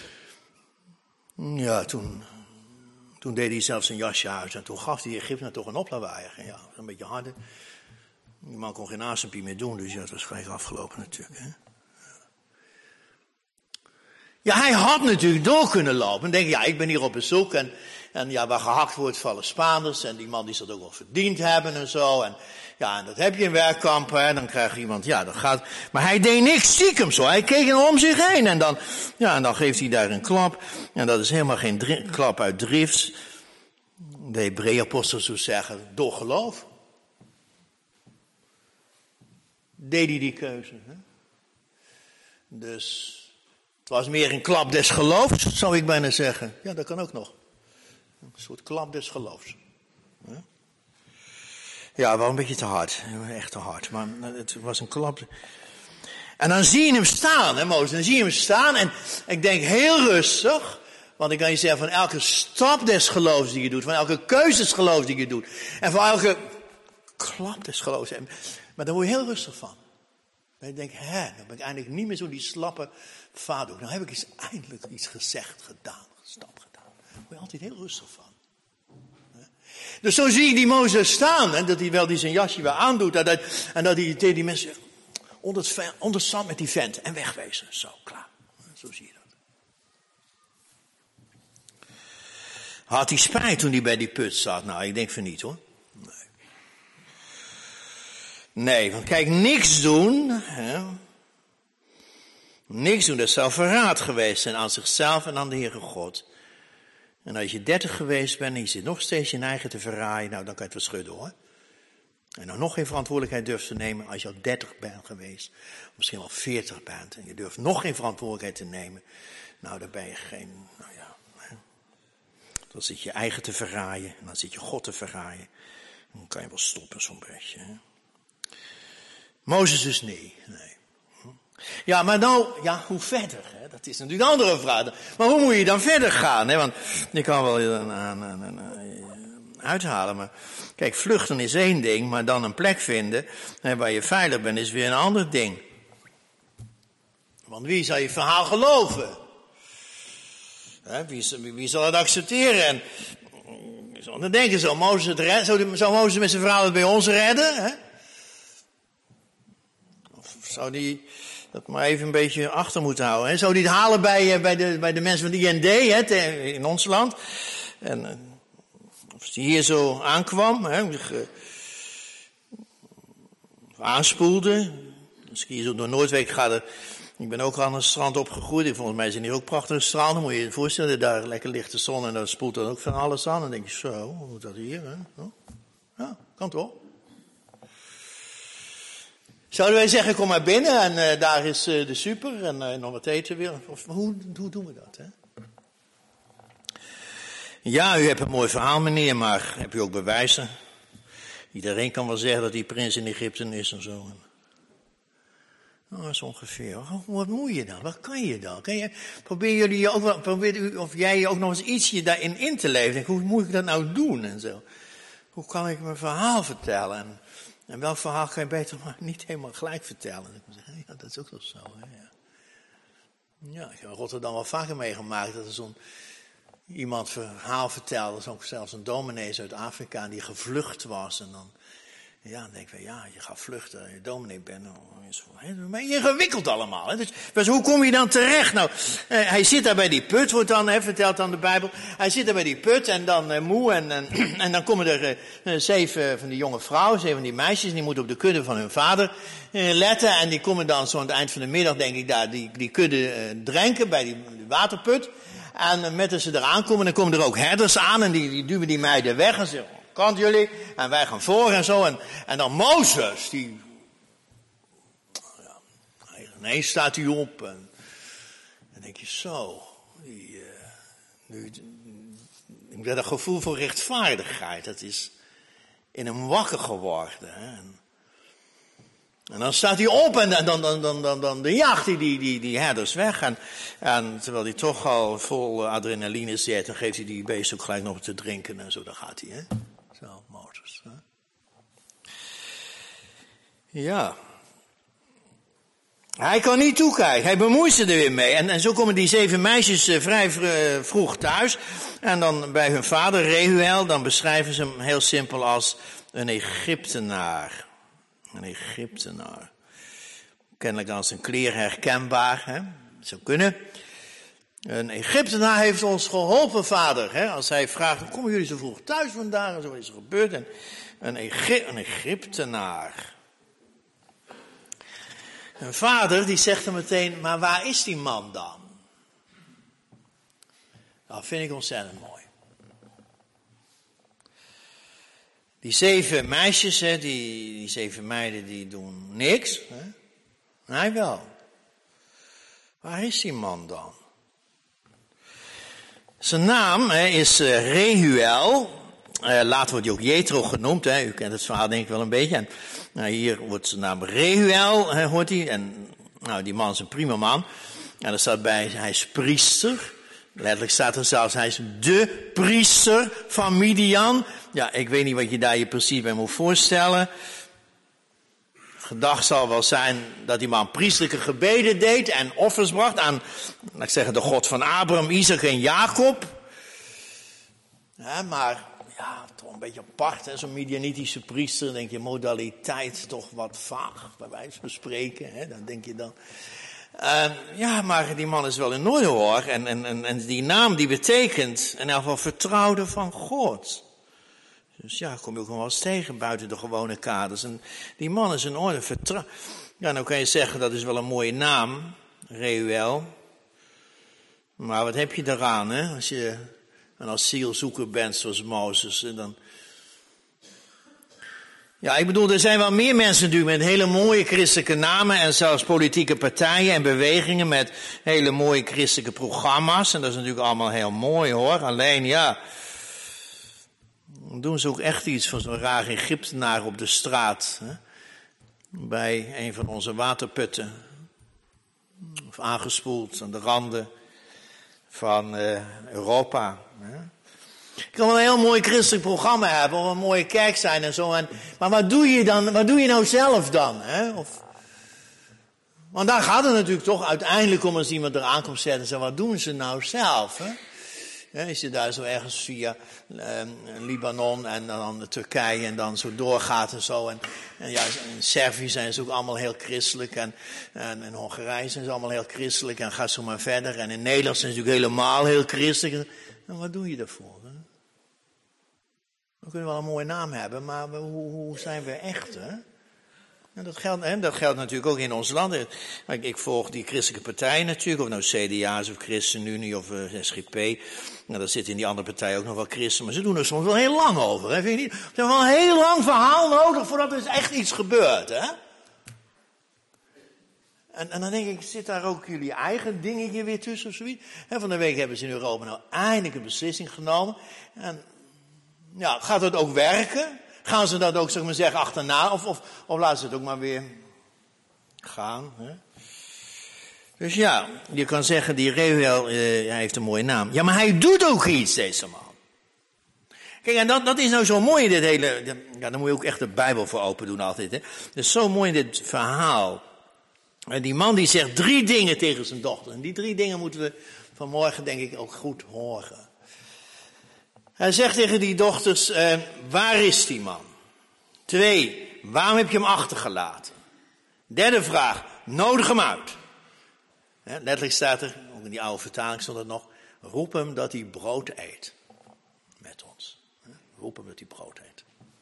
deed hij zelfs zijn jasje uit. En toen gaf die Egyptenaar toch een oplawaaier. Ja, een beetje harder. Die man kon geen asempie meer doen, dus ja, het was gelijk afgelopen natuurlijk. Hè? Ja, hij had natuurlijk door kunnen lopen. En denk, ja, ik ben hier op bezoek. En ja, waar gehakt wordt vallen Spaanders. En die man die zal het ook wel verdiend hebben en zo. En ja, en dat heb je in werkkampen. En dan krijg je iemand, ja, dat gaat. Maar hij deed niks stiekem zo. Hij keek om zich heen. En dan geeft hij daar een klap. En dat is helemaal geen klap uit drift. De Hebreeënapostel zou zeggen, door geloof. Deed hij die keuze. Hè? Dus het was meer een klap des geloofs, zou ik bijna zeggen. Ja, dat kan ook nog. Een soort klap des geloofs. Ja, wel een beetje te hard. Echt te hard. Maar het was een klap. En dan zie je hem staan, hè Mozes. Dan zie je hem staan en ik denk heel rustig. Want ik kan je zeggen, van elke stap des geloofs die je doet. Van elke keuze des geloofs die je doet. En van elke klap des geloofs. Maar daar word je heel rustig van. En je denkt, dan ben ik eindelijk niet meer zo die slappe vader. Nou heb ik eindelijk iets gezegd, gedaan, gestapt gedaan. Daar word je altijd heel rustig van. Dus zo zie ik die Mozes staan. En dat hij wel zijn jasje weer aandoet. En dat hij tegen die mensen zegt, onder het zand met die vent. En wegwezen. Zo, klaar. Zo zie je dat. Had hij spijt toen hij bij die put zat? Nou, ik denk van niet hoor. Nee, want kijk, niks doen. Hè? Niks doen, dat zou verraad geweest zijn aan zichzelf en aan de Heere God. En als je 30 geweest bent en je zit nog steeds je eigen te verraaien, nou dan kan je het wel schudden hoor. En dan nog geen verantwoordelijkheid durft te nemen als je al 30 bent geweest. Of misschien wel 40 bent. En je durft nog geen verantwoordelijkheid te nemen. Nou dan ben je geen, nou ja. Hè. Dan zit je eigen te verraaien en dan zit je God te verraaien. Dan kan je wel stoppen zo'n beetje. Hè. Mozes dus nee. Ja, maar nou, ja, hoe verder? Hè? Dat is natuurlijk een andere vraag. Maar hoe moet je dan verder gaan? Hè? Want je kan wel uithalen, maar kijk, vluchten is één ding, maar dan een plek vinden waar je veilig bent is weer een ander ding. Want wie zal je verhaal geloven? Hè? Wie zal het accepteren? En dan denken ze, zou Mozes met zijn verhaal het bij ons redden? Hè? Of zou die dat maar even een beetje achter moeten houden. Hè? Zou die het halen bij de mensen van de IND in ons land? En of die hier zo aankwam, hè, aanspoelde. Als ik hier zo door Noordwijk ga, ik ben ook aan het strand opgegroeid. Volgens mij zijn hier ook prachtige stranden. Moet je je voorstellen, daar lekker ligt de zon en dan spoelt dan ook van alles aan. Dan denk je, zo, hoe moet dat hier? Hè? Ja, kan toch? Zouden wij zeggen, kom maar binnen en daar is de super en nog wat eten weer. Of hoe doen we dat? Hè? Ja, u hebt een mooi verhaal meneer, maar heb u ook bewijzen? Iedereen kan wel zeggen dat die prins in Egypte is en zo. Dat is ongeveer. Wat moet je dan? Wat kan je dan? Probeer jij je ook nog eens ietsje daarin in te leven? Hoe moet ik dat nou doen en zo? Hoe kan ik mijn verhaal vertellen? En welk verhaal kan je beter maar niet helemaal gelijk vertellen? Ja, dat is ook wel zo. Hè? Ja, ik heb in Rotterdam wel vaker meegemaakt dat er zo'n iemand verhaal vertelde. Ook zelfs een dominee uit Afrika die gevlucht was. En dan denk ik, je gaat vluchten, je dominee bent. Maar ingewikkeld allemaal. Hè? Dus hoe kom je dan terecht? Nou, hij zit daar bij die put, wordt dan, vertelt dan de Bijbel. Hij zit daar bij die put en dan moe. En dan komen er 7 van die jonge vrouwen, 7 van die meisjes. Die moeten op de kudde van hun vader letten. En die komen dan zo aan het eind van de middag, denk ik, daar die kudde drenken bij die waterput. En met als ze eraan komen, dan komen er ook herders aan. En die duwen die meiden weg en zeggen, kant jullie, en wij gaan voor en zo. En dan Mozes, ineens staat hij op. En dan denk je zo, ik heb dat gevoel voor rechtvaardigheid, dat is in hem wakker geworden. Hè. En dan staat hij op en dan jaagt hij die herders weg. En terwijl hij toch al vol adrenaline zit, dan geeft hij die beest ook gelijk nog te drinken en zo, dan gaat hij, hè. Zo, Mozes. Hè? Ja. Hij kan niet toekijken, hij bemoeit ze er weer mee. En zo komen die 7 meisjes vrij vroeg thuis. En dan bij hun vader, Rehuel, dan beschrijven ze hem heel simpel als een Egyptenaar. Een Egyptenaar. Kennelijk als een kleer herkenbaar, hè. Dat zou kunnen. Een Egyptenaar heeft ons geholpen, vader. Hè? Als hij vraagt, hoe komen jullie zo vroeg thuis vandaag? En zo is er gebeurd. En een Egyptenaar. Een vader die zegt dan meteen, maar waar is die man dan? Dat vind ik ontzettend mooi. Die 7 meisjes, hè, die 7 meiden, die doen niks. Hè? Hij wel. Waar is die man dan? Zijn naam is Rehuel. Later wordt hij ook Jethro genoemd. Hè. U kent het verhaal denk ik wel een beetje. En, hier wordt zijn naam Rehuel, hoort hij. En die man is een prima man. En er staat bij, hij is priester. Letterlijk staat er zelfs, hij is de priester van Midian. Ja, ik weet niet wat je daar je precies bij moet voorstellen. Gedacht zal wel zijn dat die man priestelijke gebeden deed en offers bracht aan, laat ik zeggen, de God van Abraham, Isaac en Jacob. Ja, maar ja, toch een beetje apart, hè? Zo'n Midianitische priester, denk je, modaliteit toch wat vaag, bij wijze van spreken, hè? Dan denk je dan. Ja, maar die man is wel in orde hoor. En die naam die betekent in elk geval vertrouwde van God. Dus ja, kom je ook nog wel eens tegen buiten de gewone kaders. En die man is in orde, Ja, nou kan je zeggen, dat is wel een mooie naam, Rehuel. Maar wat heb je daaraan, hè? Als je een asielzoeker bent zoals Mozes, dan. Ja, ik bedoel, er zijn wel meer mensen natuurlijk met hele mooie christelijke namen en zelfs politieke partijen en bewegingen met hele mooie christelijke programma's. En dat is natuurlijk allemaal heel mooi hoor. Alleen ja, dan doen ze ook echt iets van zo'n raar Egyptenaar op de straat. Hè? Bij een van onze waterputten. Of aangespoeld aan de randen van Europa. Hè? Je kan wel een heel mooi christelijk programma hebben, of een mooie kerk zijn en zo. Maar wat doe je dan? Wat doe je nou zelf dan? Hè? Want daar gaat het natuurlijk toch uiteindelijk om als iemand eraan komt zetten en zegt, wat doen ze nou zelf? Hè? Ja, als je daar zo ergens via Libanon en dan Turkije en dan zo doorgaat en zo. En ja, in Servië zijn ze ook allemaal heel christelijk. En in Hongarije zijn ze allemaal heel christelijk. En ga zo maar verder. En in Nederland zijn ze natuurlijk helemaal heel christelijk. En wat doe je daarvoor? Hè? We kunnen wel een mooie naam hebben, maar hoe zijn we echt? Hè? En dat geldt natuurlijk ook in ons land. Ik volg die christelijke partijen natuurlijk, of nou CDA is of ChristenUnie of SGP. Nou, daar zitten in die andere partijen ook nog wel christen, maar ze doen er soms wel heel lang over. Hè? Vind je niet? Ze hebben wel een heel lang verhaal nodig voordat er echt iets gebeurt. Hè? En dan denk ik, zit daar ook jullie eigen dingetje weer tussen of zoiets? Van de week hebben ze in Europa nou eindelijk een beslissing genomen. En ja, gaat dat ook werken? Gaan ze dat ook, zeg maar zeggen, achterna? Of laten ze het ook maar weer gaan. Hè? Dus ja, je kan zeggen, die Reuel, hij heeft een mooie naam. Ja, maar hij doet ook iets, deze man. Kijk, en dat is nou zo mooi in dit hele... Ja, daar moet je ook echt de Bijbel voor open doen altijd. Hè? Dat is zo mooi in dit verhaal. En die man die zegt 3 dingen tegen zijn dochter. En die 3 dingen moeten we vanmorgen denk ik ook goed horen. Hij zegt tegen die dochters, waar is die man? 2, waarom heb je hem achtergelaten? 3e vraag, nodig hem uit. Letterlijk staat er, ook in die oude vertaling stond het nog, roep hem dat hij brood eet. Met ons. Roep hem dat hij brood eet.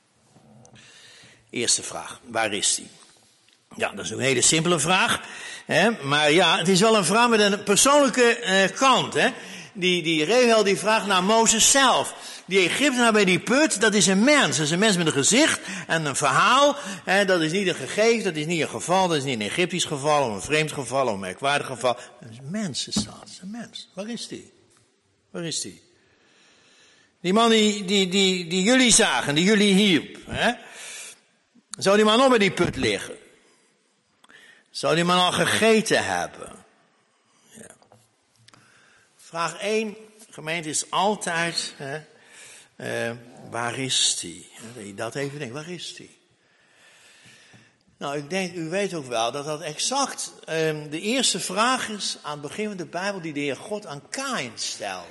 Eerste vraag, waar is hij? Ja, dat is een hele simpele vraag. Maar ja, het is wel een vraag met een persoonlijke kant. Die Reuel die vraagt naar Mozes zelf. Die Egyptenaar bij die put, dat is een mens. Dat is een mens met een gezicht en een verhaal. Dat is niet een gegeven, dat is niet een geval. Dat is niet een Egyptisch geval, of een vreemd geval, of een merkwaardig geval. Dat is een mens, is dat. Dat is een mens. Waar is die? Waar is die? Die man die jullie zagen, die jullie hielp. Zou die man nog bij die put liggen? Zou die man al gegeten hebben? Ja. Vraag 1, gemeente, is altijd, waar is die? Dat je dat even denkt, waar is die? Nou, ik denk, u weet ook wel dat exact de eerste vraag is aan het begin van de Bijbel die de Heer God aan Kaïn stelde.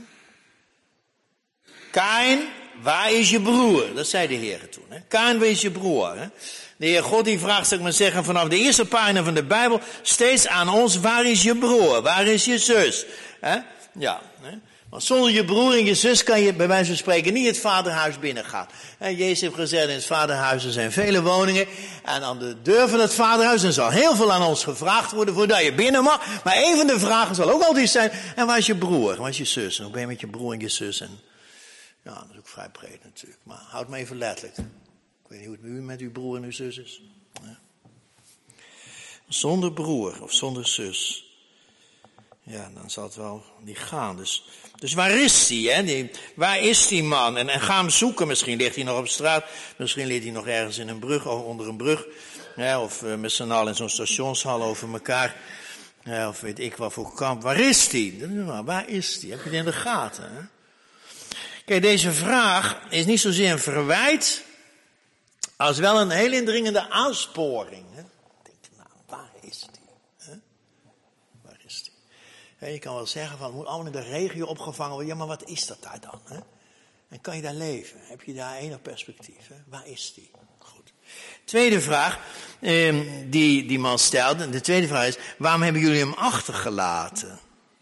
Kaïn, waar is je broer? Dat zei de Heer toen. Kaïn, waar is je broer? De Heer God die vraagt, zeg maar zeggen, vanaf de eerste pagina van de Bijbel steeds aan ons, waar is je broer? Waar is je zus? Ja, want zonder je broer en je zus kan je bij wijze van spreken niet het vaderhuis binnengaan. Jezus heeft gezegd, in het vaderhuis er zijn vele woningen. En aan de deur van het vaderhuis, er zal heel veel aan ons gevraagd worden voordat je binnen mag. Maar een van de vragen zal ook altijd zijn, en waar is je broer? Waar is je zus? En hoe ben je met je broer en je zus? En ja, dat is ook vrij breed natuurlijk. Maar houd me even letterlijk. Ik weet niet hoe het met uw broer en uw zus is. Ja. Zonder broer of zonder zus. Ja, dan zal het wel niet gaan. Dus waar is die? Waar is die man? En ga hem zoeken. Misschien ligt hij nog op straat. Misschien ligt hij nog ergens in een brug, of onder een brug. Of met z'n allen in zo'n stationshal over elkaar. Of weet ik wat voor kamp. Waar is die? Waar is die? Heb je het in de gaten? Hè? Kijk, deze vraag is niet zozeer een verwijt, als wel een heel indringende aansporing. Hè? Denk, nou, waar is die? Waar is die? Je kan wel zeggen van, het moet allemaal in de regio opgevangen worden. Ja, maar wat is dat daar dan? Hè? En kan je daar leven? Heb je daar enig perspectief? Hè? Waar is die? Goed. Tweede vraag die man stelde. De tweede vraag is, waarom hebben jullie hem achtergelaten?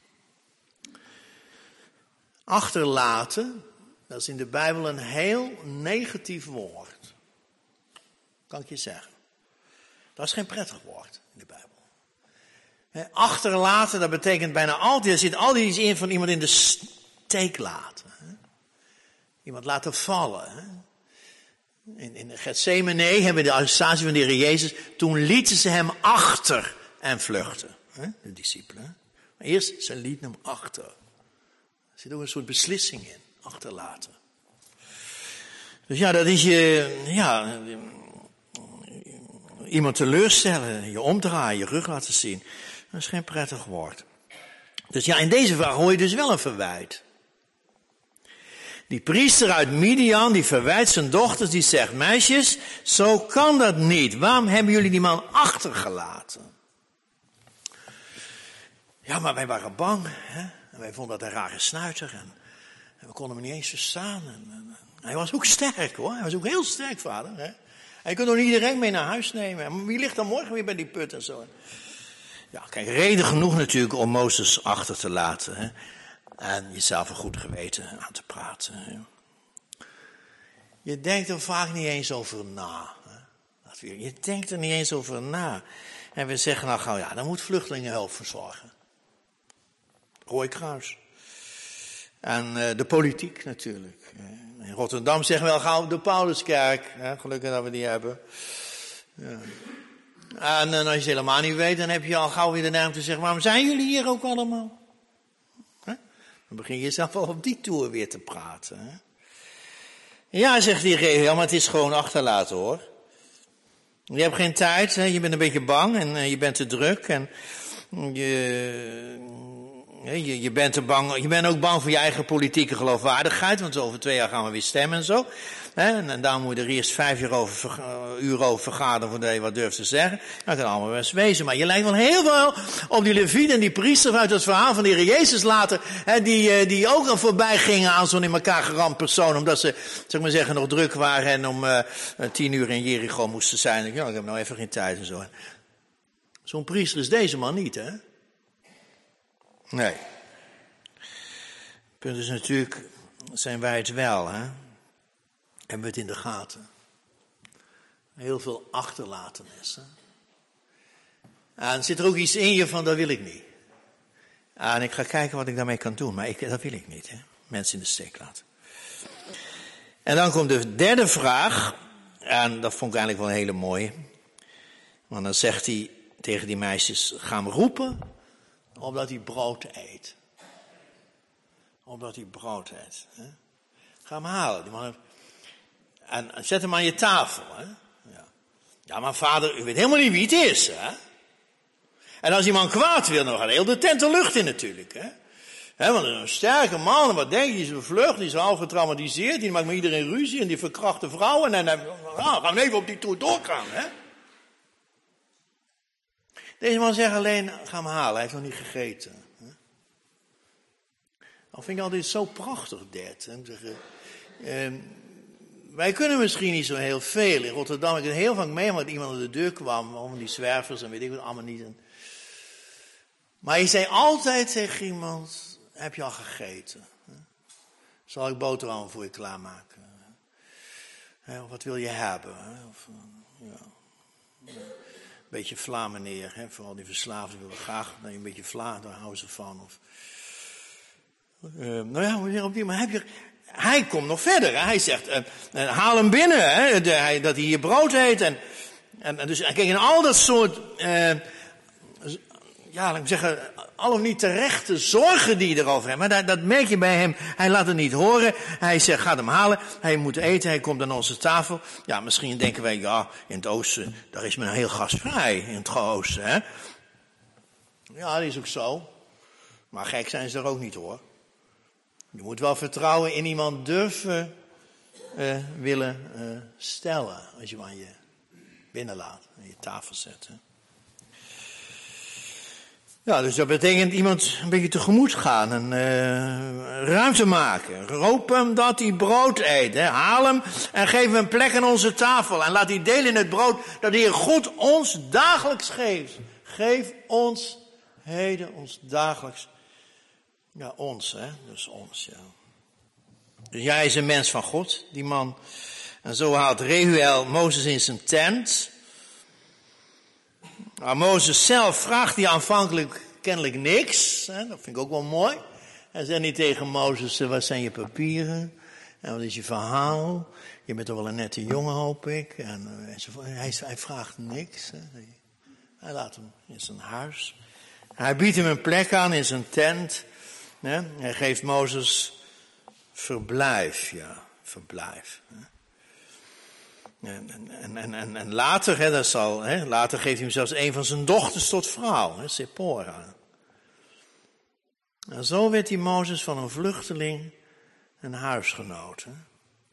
Achterlaten, dat is in de Bijbel een heel negatief woord. Kan ik je zeggen. Dat is geen prettig woord in de Bijbel. Achterlaten, dat betekent bijna altijd, er zit altijd iets in van iemand in de steek laten. Iemand laten vallen. In Gethsemane hebben we de arrestatie van de Heer Jezus, toen lieten ze hem achter en vluchten. De discipelen. Maar eerst, ze lieten hem achter. Er zit ook een soort beslissing in, achterlaten. Dus ja, dat is iemand teleurstellen, je omdraaien, je rug laten zien. Dat is geen prettig woord. Dus ja, in deze vraag hoor je dus wel een verwijt. Die priester uit Midian, die verwijt zijn dochters, die zegt, meisjes, zo kan dat niet. Waarom hebben jullie die man achtergelaten? Ja, maar wij waren bang, hè? En wij vonden dat een rare snuiter en we konden hem niet eens verstaan. En hij was ook sterk hoor, hij was ook heel sterk vader. Hè? Hij kon ook niet iedereen mee naar huis nemen. En wie ligt dan morgen weer bij die put en zo. Ja, kijk, reden genoeg natuurlijk om Mozes achter te laten. Hè? En jezelf een goed geweten aan te praten. Hè? Je denkt er vaak niet eens over na. Hè? Je denkt er niet eens over na. En we zeggen nou gauw, ja, dan moet vluchtelingenhulp verzorgen. Rode Kruis. En de politiek natuurlijk. In Rotterdam zeggen we wel gauw de Pauluskerk. Gelukkig dat we die hebben. Ja. En als je het helemaal niet weet, dan heb je al gauw weer de naam te zeggen, waarom zijn jullie hier ook allemaal? Dan begin je zelf al op die toer weer te praten. Hè? Ja, zegt die Reuel, maar het is gewoon achterlaten hoor. Je hebt geen tijd, hè? Je bent een beetje bang en je bent te druk en je bent te bang. Je bent ook bang voor je eigen politieke geloofwaardigheid, want over 2 jaar gaan we weer stemmen en zo. En daar moet je er eerst 5 uur over vergaderen voordat je wat durft te zeggen. Dat kan allemaal best wezen, maar je lijkt wel heel veel op die levieten en die priesters uit het verhaal van de Heer Jezus later, die ook al voorbij gingen aan zo'n in elkaar geramd persoon, omdat ze, zeg maar zeggen, nog druk waren en om 10 uur in Jericho moesten zijn. Ja, ik heb nou even geen tijd en zo. Zo'n priester is deze man niet, hè? Nee. Het punt is natuurlijk, zijn wij het wel, hè? Hebben we het in de gaten? Heel veel achterlatenis. En zit er ook iets in je van, dat wil ik niet. En ik ga kijken wat ik daarmee kan doen, maar dat wil ik niet. Hè? Mensen in de steek laten. En dan komt de derde vraag, en dat vond ik eigenlijk wel een hele mooie. Want dan zegt hij tegen die meisjes, ga hem roepen, omdat hij brood eet. Omdat hij brood eet. Hè? Ga hem halen. Die man, en zet hem aan je tafel. Hè? Ja, maar vader, u weet helemaal niet wie het is. Hè? En als iemand kwaad wil, dan gaat heel de tent de lucht in natuurlijk. Hè? Want een sterke man, wat denk je, die is bevlucht, die is half getraumatiseerd, die maakt met iedereen ruzie en die verkracht de vrouwen. En dan gaan we even op die toer doorgaan. Hè? Deze man zegt alleen, ga hem halen, hij heeft nog niet gegeten. Hè? Dat vind ik altijd zo prachtig, dit. Wij kunnen misschien niet zo heel veel. In Rotterdam, ik heb heel vaak meegemaakt dat iemand aan de deur kwam, om die zwervers en weet ik wat allemaal niet. Maar je zei altijd tegen iemand, heb je al gegeten? Zal ik boterham voor je klaarmaken? Of wat wil je hebben? Of, een beetje vla, meneer. Vooral die verslaafden willen graag een beetje vla, daar houden ze van. Of, nou ja, op die manier hij komt nog verder. Hè? Hij zegt, haal hem binnen, hè? Dat hij hier brood eet. En dus, kijk, in al dat soort, laat ik zeggen, al of niet terechte zorgen die hij erover heeft. Maar dat merk je bij hem. Hij laat het niet horen. Hij zegt, ga hem halen. Hij moet eten. Hij komt aan onze tafel. Ja, misschien denken wij, ja, in het oosten, daar is men heel gastvrij. In het oosten, hè. Ja, dat is ook zo. Maar gek zijn ze er ook niet, hoor. Je moet wel vertrouwen in iemand durven willen stellen. Als je hem aan je binnenlaat, aan je tafel zet. Hè. Ja, dus dat betekent iemand een beetje tegemoet gaan en ruimte maken. Roep hem dat hij brood eet. Hè. Haal hem en geef hem een plek aan onze tafel. En laat hij delen in het brood dat de Heer God ons dagelijks geeft. Geef ons heden ons dagelijks. Ja, ons, hè. Dus ons, ja. Dus jij is een mens van God, die man. En zo haalt Rehuel Mozes in zijn tent. Maar Mozes zelf vraagt hij aanvankelijk kennelijk niks. Hè? Dat vind ik ook wel mooi. Hij zegt niet tegen Mozes, wat zijn je papieren? En wat is je verhaal? Je bent toch wel een nette jongen, hoop ik. En hij vraagt niks. Hè? Hij laat hem in zijn huis. Hij biedt hem een plek aan in zijn tent. Hè? Hij geeft Mozes verblijf, ja, verblijf. Hè? En later, hè, later geeft hij hem zelfs een van zijn dochters tot vrouw, hè, Sephora. En zo werd die Mozes van een vluchteling een huisgenoot. Hè.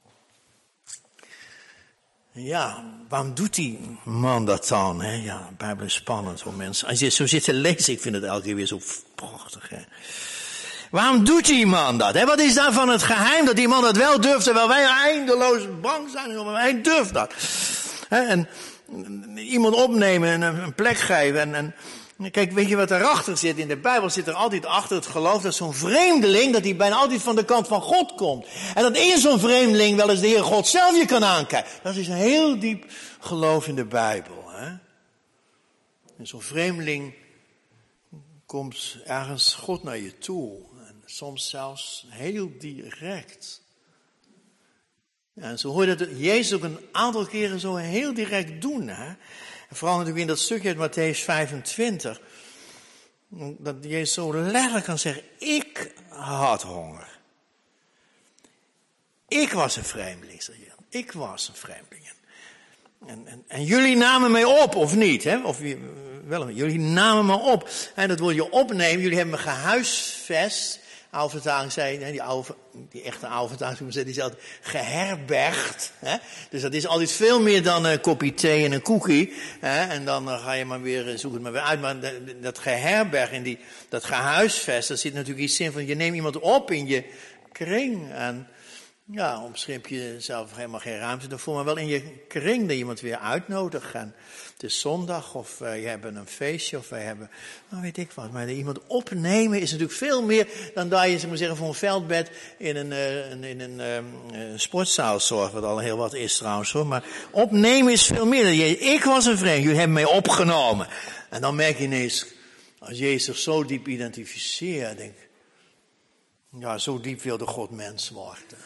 Ja, waarom doet die man dat dan? Hè? Ja, de Bijbel is spannend hoor mensen. Als je zo zit te lezen, ik vind het elke keer weer zo prachtig. Hè. Waarom doet die man dat? Hè? Wat is daarvan het geheim dat die man dat wel durft, terwijl wij eindeloos bang zijn? Hij durft dat. En iemand opnemen en een plek geven. En kijk, weet je wat erachter zit? In de Bijbel zit er altijd achter het geloof dat zo'n vreemdeling, dat hij bijna altijd van de kant van God komt. En dat in zo'n vreemdeling wel eens de Heer God zelf je kan aankijken. Dat is een heel diep geloof in de Bijbel. Hè? En zo'n vreemdeling komt ergens God naar je toe. En soms zelfs heel direct. Ja, en zo hoor je dat Jezus ook een aantal keren zo heel direct doen. Hè? En vooral natuurlijk in dat stukje uit Mattheüs 25. Dat Jezus zo letterlijk kan zeggen, ik had honger. Ik was een vreemdeling, zeg je. Ik was een vreemdeling. En jullie namen mij op, of niet? Hè? Of wel, jullie namen me op. En dat wil je opnemen. Jullie hebben me gehuisvest. Oude vertaling zei, die echte oude vertaling zei, die zei altijd geherbergd. Hè? Dus dat is altijd veel meer dan een kopje thee en een koekie. Hè? En dan ga je maar weer, zoek het maar weer uit. Maar dat geherberg en dat gehuisvest, daar zit natuurlijk iets in van, je neemt iemand op in je kring. En ja, omschimp je zelf helemaal geen ruimte daarvoor, maar wel in je kring dat je iemand weer uitnodigt. En het is zondag, of wij hebben een feestje, of wij hebben, nou weet ik wat. Maar iemand opnemen is natuurlijk veel meer dan dat je, zeg maar zeggen, voor een veldbed in een sportzaal zorgt, wat al heel wat is trouwens hoor. Maar opnemen is veel meer. Ik was een vreemde, jullie hebben mij opgenomen. En dan merk je ineens, als Jezus zich zo diep identificeert, denk ik, ja, zo diep wilde God mens worden.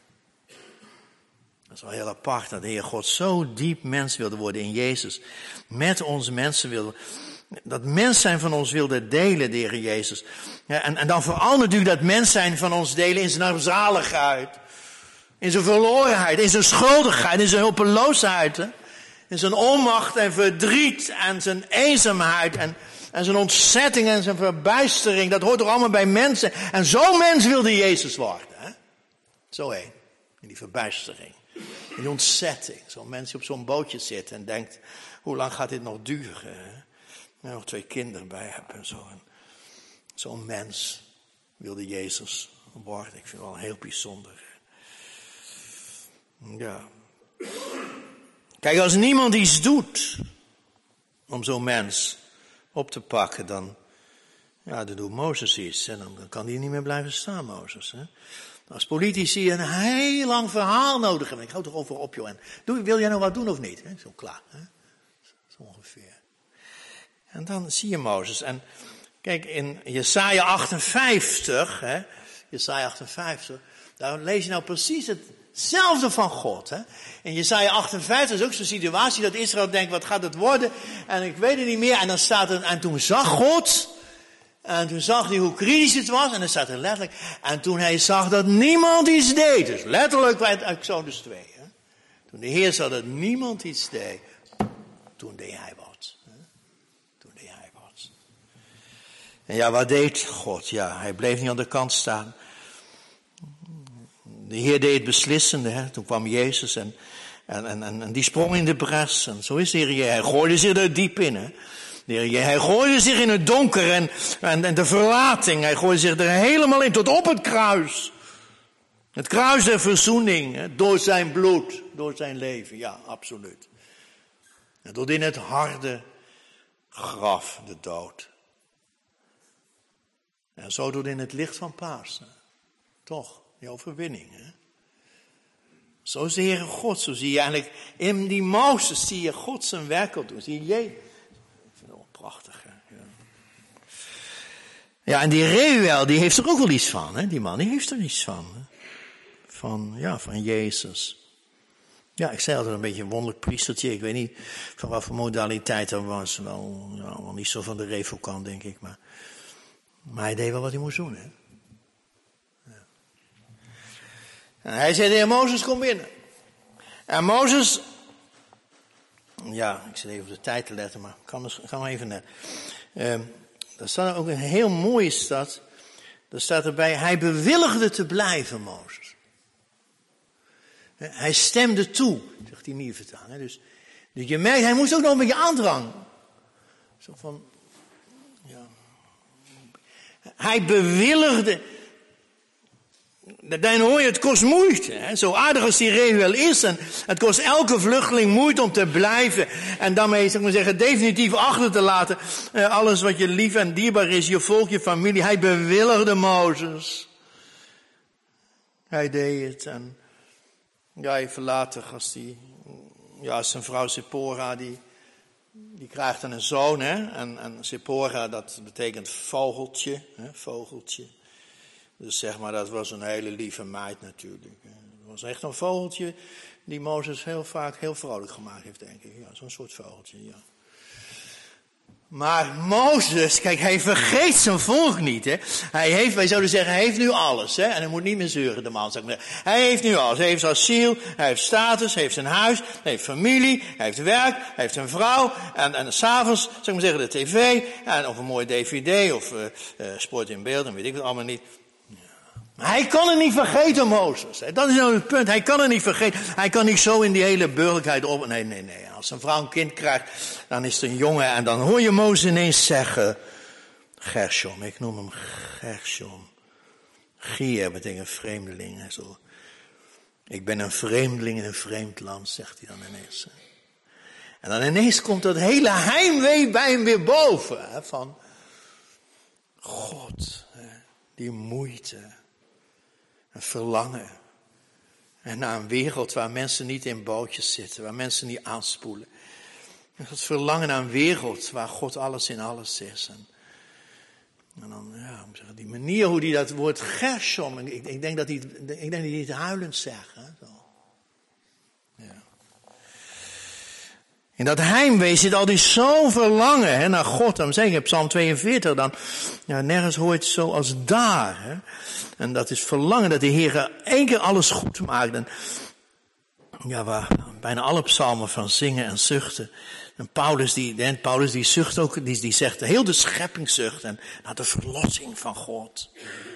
Dat is wel heel apart, dat de Heer God zo diep mens wilde worden in Jezus. Met ons mensen wilde, dat mens zijn van ons wilde delen, de Heer Jezus. Ja, en dan vooral natuurlijk dat mens zijn van ons delen in zijn armzaligheid. In zijn verlorenheid, in zijn schuldigheid, in zijn hulpeloosheid. Hè? In zijn onmacht en verdriet en zijn eenzaamheid en zijn ontzetting en zijn verbijstering. Dat hoort toch allemaal bij mensen. En zo'n mens wilde Jezus worden. Hè? Zo één, in die verbijstering. In die ontzetting. Zo'n mens die op zo'n bootje zit en denkt, hoe lang gaat dit nog duren? En nog 2 kinderen bij hebben en zo. En zo'n mens wilde Jezus worden. Ik vind het wel heel bijzonder. Ja. Kijk, als niemand iets doet om zo'n mens op te pakken, dan doet Mozes iets. En dan kan die niet meer blijven staan, Mozes. Hè? Als politici een heel lang verhaal nodig hebben. Ik hou toch over op, joh. En wil jij nou wat doen of niet? He, zo klaar. Hè? Zo ongeveer. En dan zie je Mozes. En kijk, in Jesaja 58, Jesaja 58, daar lees je nou precies hetzelfde van God. Hè? In Jesaja 58 is ook zo'n situatie dat Israël denkt, wat gaat het worden? En ik weet het niet meer. En dan staat er, en toen zag God. En toen zag hij hoe kritisch het was. En dan staat er letterlijk. En toen hij zag dat niemand iets deed. Dus letterlijk bij het Exodus 2. Hè? Toen de Heer zag dat niemand iets deed. Toen deed hij wat. Hè? Toen deed hij wat. En ja, wat deed God? Ja, hij bleef niet aan de kant staan. De Heer deed het beslissende. Hè? Toen kwam Jezus en die sprong in de bres. En zo is de Heer. Hij gooide zich er diep in. Hè? Hij gooide zich in het donker en de verlating. Hij gooide zich er helemaal in tot op het kruis. Het kruis der verzoening. Hè, door zijn bloed, door zijn leven. Ja, absoluut. En tot in het harde graf, de dood. En zo tot in het licht van Pasen. Toch, die overwinning. Hè? Zo is de Heere God. Zo zie je eigenlijk in die Mozes zie je God zijn werk op doen. Zie je Jezus. Prachtig, hè? Ja. Ja, en die Reuel, die heeft er ook wel iets van, hè? Die man, die heeft er iets van. Hè? Van Jezus. Ja, ik zei altijd een beetje een wonderlijk priestertje. Ik weet niet van wat voor modaliteit dat was. Wel niet zo van de Revokant, denk ik. Maar hij deed wel wat hij moest doen, hè? Ja. En hij zei, de Heer Mozes, kom binnen. En Mozes... Ja, ik zit even op de tijd te letten, maar kan maar even net. Daar staat ook een heel mooie stad. Daar staat erbij, hij bewilligde te blijven, Mozes. Hij stemde toe, zegt die nieuwe vertaling. Dus je merkt, hij moest ook nog een beetje aandrang. Zo van, ja. Hij bewilligde. Dan hoor je, het kost moeite. Hè? Zo aardig als die Reuel is. En het kost elke vluchteling moeite om te blijven. En daarmee, zeg maar zeggen, definitief achter te laten. Alles wat je lief en dierbaar is. Je volk, je familie. Hij bewilligde Mozes. Hij deed het. En ja, even later als zijn vrouw Sephora, die krijgt dan een zoon. Hè? En Sephora, dat betekent vogeltje. Hè? Vogeltje. Dus zeg maar, dat was een hele lieve meid natuurlijk. Het was echt een vogeltje die Mozes heel vaak heel vrolijk gemaakt heeft, denk ik. Ja, zo'n soort vogeltje, ja. Maar Mozes, kijk, hij vergeet zijn volk niet. Hè? Wij zouden zeggen, hij heeft nu alles. Hè? En hij moet niet meer zeuren, de man. Zou ik maar zeggen. Hij heeft nu alles. Hij heeft asiel, hij heeft status, hij heeft een huis, hij heeft familie, hij heeft werk, hij heeft een vrouw. En s'avonds, zou ik maar zeggen, de tv. Of een mooie dvd, of sport in beeld, en weet ik het allemaal niet. Maar hij kan het niet vergeten, Mozes. Dat is nou het punt. Hij kan het niet vergeten. Hij kan niet zo in die hele burgerlijkheid op. Nee. Als een vrouw een kind krijgt, dan is het een jongen. En dan hoor je Mozes ineens zeggen, Gershom, ik noem hem Gershom. Gier betekent vreemdeling. En zo. Ik ben een vreemdeling in een vreemd land, zegt hij dan ineens. En dan ineens komt dat hele heimwee bij hem weer boven. Hè, van God, die moeite. Een verlangen. En naar een wereld waar mensen niet in bootjes zitten. Waar mensen niet aanspoelen. Het verlangen naar een wereld waar God alles in alles is. En dan, die manier hoe hij dat woord Gershom. Ik denk dat hij het huilend zegt. Hè, zo. Ja. In dat heimwee zit al die zo'n verlangen naar God. Dan zeg je Psalm 42 dan. Ja, nergens hoort het zo als daar. Hè. En dat is verlangen dat de Heer één keer alles goed maakt. En ja, waar bijna alle psalmen van zingen en zuchten. En Paulus die zucht ook, die zegt heel de schepping zucht. En naar de verlossing van God.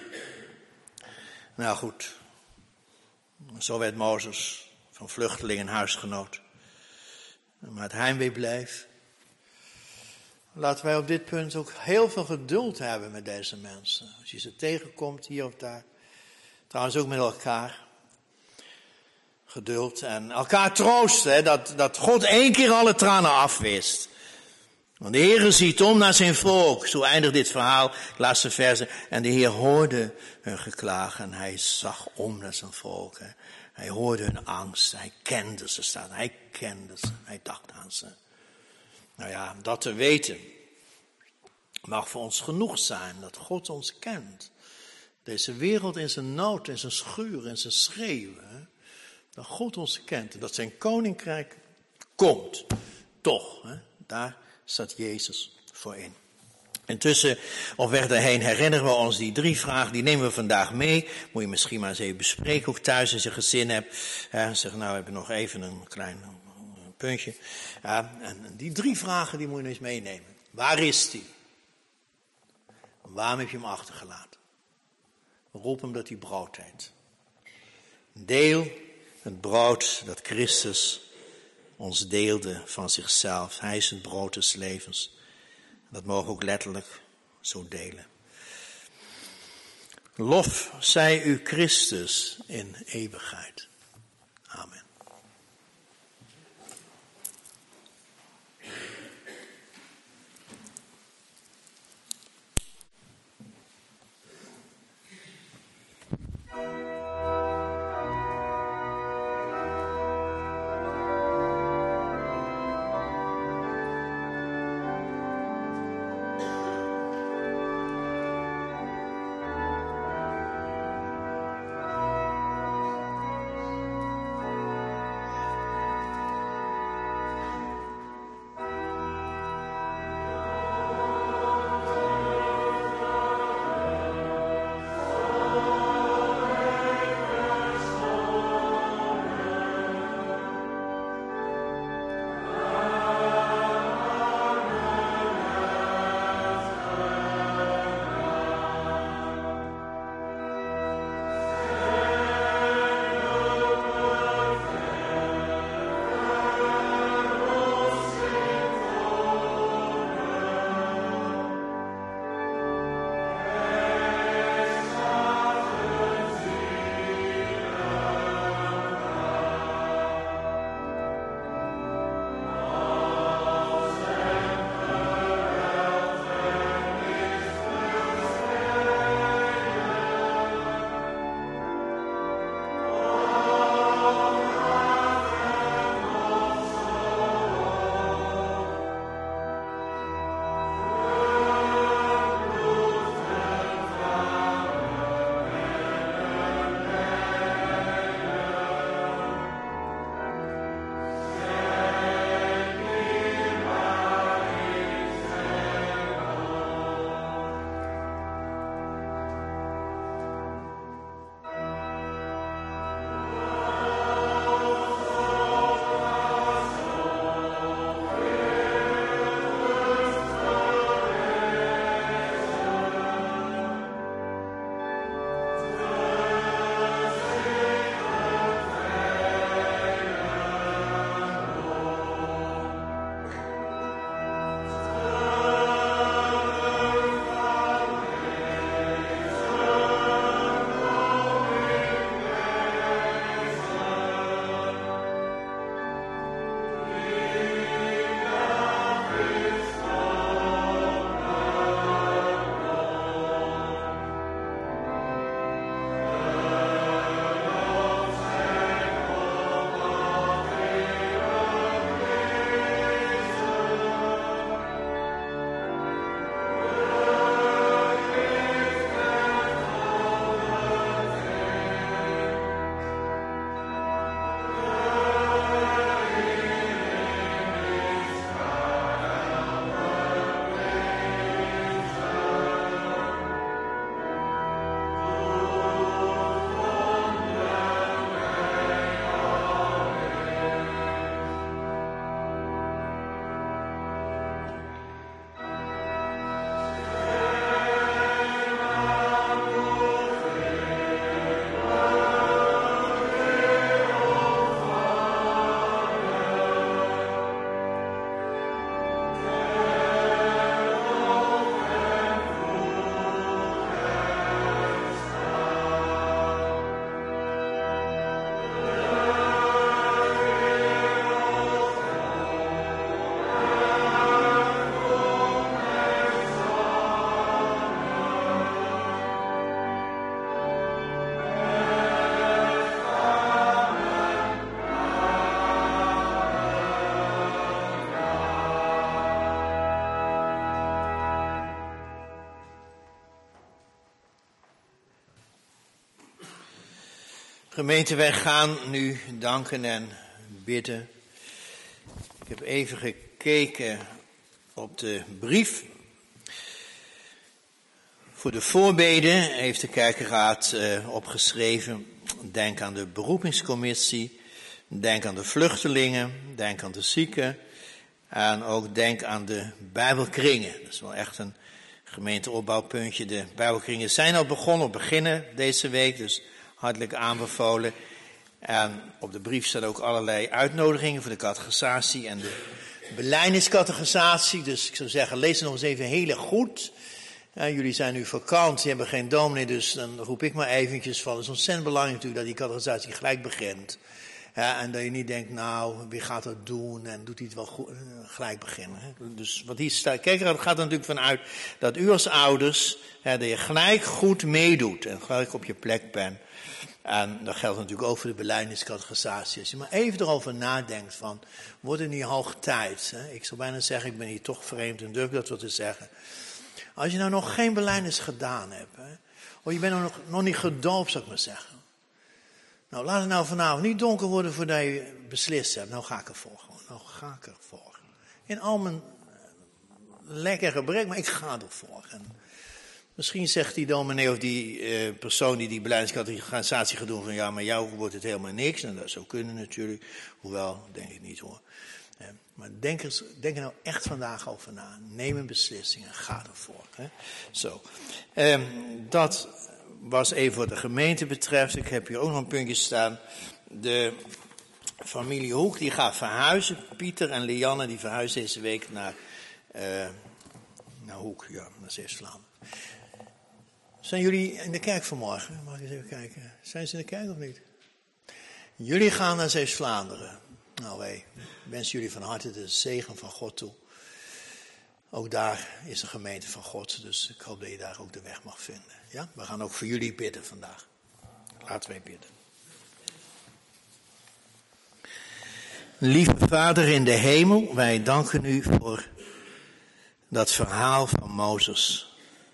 Nou goed. Zo werd Mozes van vluchteling en huisgenoot. Maar het heimwee bleef. Laten wij op dit punt ook heel veel geduld hebben met deze mensen. Als je ze tegenkomt hier of daar. Trouwens ook met elkaar. Geduld en elkaar troosten. Hè, dat God één keer alle tranen afwist. Want de Heer ziet om naar zijn volk. Zo eindigt dit verhaal. De laatste verse. En de Heer hoorde hun geklaag. En hij zag om naar zijn volk. Hè. Hij hoorde hun angst. Hij kende ze. Hij kende ze. Hij dacht aan ze. Nou ja, dat te weten mag voor ons genoeg zijn dat God ons kent. Deze wereld in zijn nood, in zijn schuur, in zijn schreeuwen. Dat God ons kent en dat zijn koninkrijk komt. Toch, hè? Daar staat Jezus voor in. Intussen, op weg daarheen, herinneren we ons die 3 vragen, die nemen we vandaag mee. Moet je misschien maar eens even bespreken, ook thuis als je gezin hebt. Zeg, nou, we hebben nog even een klein puntje. En die 3 vragen, die moet je eens meenemen. Waar is die? Waarom heb je hem achtergelaten? Roep hem dat hij brood eet. Deel het brood dat Christus ons deelde van zichzelf. Hij is het brood des levens. Dat mogen we ook letterlijk zo delen. Lof zij u Christus in eeuwigheid. Amen. Gemeente, wij gaan nu danken en bidden. Ik heb even gekeken op de brief. Voor de voorbeden heeft de kerkenraad opgeschreven. Denk aan de beroepingscommissie. Denk aan de vluchtelingen. Denk aan de zieken. En ook denk aan de Bijbelkringen. Dat is wel echt een gemeenteopbouwpuntje. De Bijbelkringen zijn al beginnen deze week. Dus hartelijk aanbevolen. En op de brief staan ook allerlei uitnodigingen voor de catechisatie en de belijdeniscatechisatie. Dus ik zou zeggen, lees het nog eens even heel erg goed. Ja, jullie zijn nu vakantie, hebben geen dominee, dus dan roep ik maar eventjes van. Het is ontzettend belangrijk natuurlijk dat die catechisatie gelijk begint. Ja, en dat je niet denkt, nou, wie gaat dat doen en doet hij het wel goed, gelijk beginnen. Hè? Dus wat hier staat, kijk, het gaat er natuurlijk vanuit dat u als ouders, dat je gelijk goed meedoet en gelijk op je plek bent. En dat geldt natuurlijk ook voor de belijdeniscatechisatie. Als je maar even erover nadenkt van, wordt het niet hoog tijd? Hè? Ik zou bijna zeggen, ik ben hier toch vreemd en durf dat wat te zeggen. Als je nou nog geen belijdenis gedaan hebt, hè? Of je bent nog niet gedoopt, zou ik maar zeggen. Nou, laat het nou vanavond niet donker worden voordat je beslist hebt. Nou ga ik ervoor gewoon. Nou ga ik ervoor. In al mijn lekker gebrek, maar ik ga ervoor. En misschien zegt die dominee of die persoon die belijdeniscatechisatie gaat doen van ja, maar jou wordt het helemaal niks. En dat zou kunnen natuurlijk. Hoewel, denk ik niet hoor. Maar denk er nou echt vandaag over na. Neem een beslissing en ga ervoor. Hè? Zo. Dat was even wat de gemeente betreft. Ik heb hier ook nog een puntje staan. De familie Hoek die gaat verhuizen. Pieter en Lianne die verhuizen deze week naar Hoek. Ja, naar Zeeuws-Vlaanderen. Zijn jullie in de kerk vanmorgen? Mag ik eens even kijken. Zijn ze in de kerk of niet? Jullie gaan naar Zeeuws-Vlaanderen. Nou, wij wensen jullie van harte de zegen van God toe. Ook daar is een gemeente van God, dus ik hoop dat je daar ook de weg mag vinden. Ja? We gaan ook voor jullie bidden vandaag. Laten wij bidden. Lieve Vader in de hemel, wij danken u voor dat verhaal van Mozes.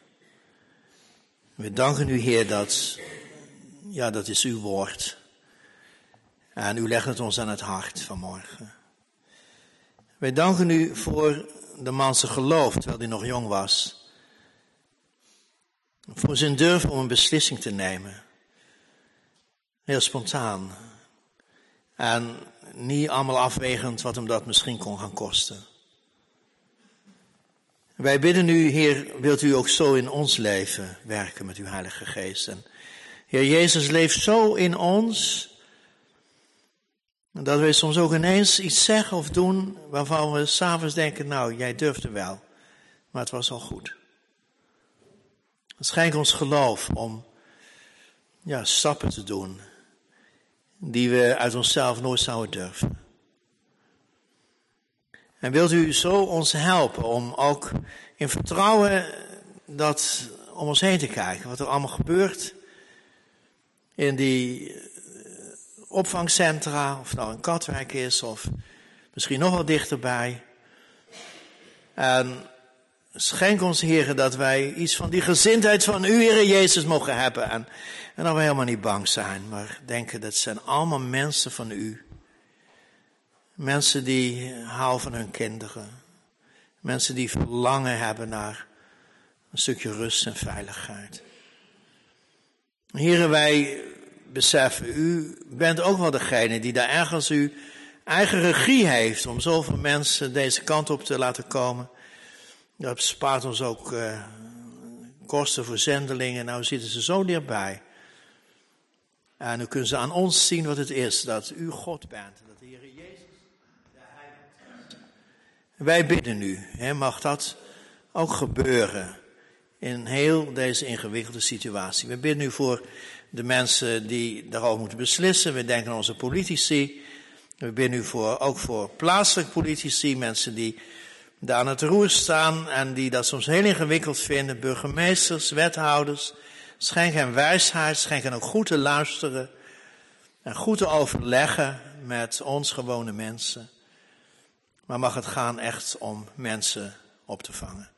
We danken u, Heer, dat is uw woord. En u legt het ons aan het hart vanmorgen. Wij danken u voor de man zijn geloof, terwijl hij nog jong was. Voor zijn durf om een beslissing te nemen. Heel spontaan. En niet allemaal afwegend wat hem dat misschien kon gaan kosten. Wij bidden u, Heer, wilt u ook zo in ons leven werken met uw Heilige Geest. En Heer Jezus leeft zo in ons, dat wij soms ook ineens iets zeggen of doen waarvan we 's avonds denken, nou, jij durfde wel, maar het was al goed. Schenk ons geloof om stappen te doen die we uit onszelf nooit zouden durven. En wilt u zo ons helpen om ook in vertrouwen dat om ons heen te kijken, wat er allemaal gebeurt in die opvangcentra, of het nou in Katwijk is, of misschien nog wat dichterbij. En schenk ons, Heer, dat wij iets van die gezindheid van u, Heer Jezus, mogen hebben. En dat we helemaal niet bang zijn, maar denken dat zijn allemaal mensen van u. Mensen die houden van hun kinderen. Mensen die verlangen hebben naar een stukje rust en veiligheid. Heer, wij beseffen, u bent ook wel degene die daar ergens uw eigen regie heeft om zoveel mensen deze kant op te laten komen. Dat bespaart ons ook kosten voor zendelingen. Nou zitten ze zo dichtbij. En nu kunnen ze aan ons zien wat het is, dat u God bent. Dat de Heer Jezus de Heiland is. Wij bidden u, mag dat ook gebeuren in heel deze ingewikkelde situatie. We bidden u voor de mensen die daarover moeten beslissen. We denken aan onze politici. We bidden u ook voor plaatselijke politici, mensen die daar aan het roer staan en die dat soms heel ingewikkeld vinden. Burgemeesters, wethouders. Schenk hen wijsheid, schenk hen ook goed te luisteren en goed te overleggen met ons gewone mensen. Maar mag het gaan echt om mensen op te vangen.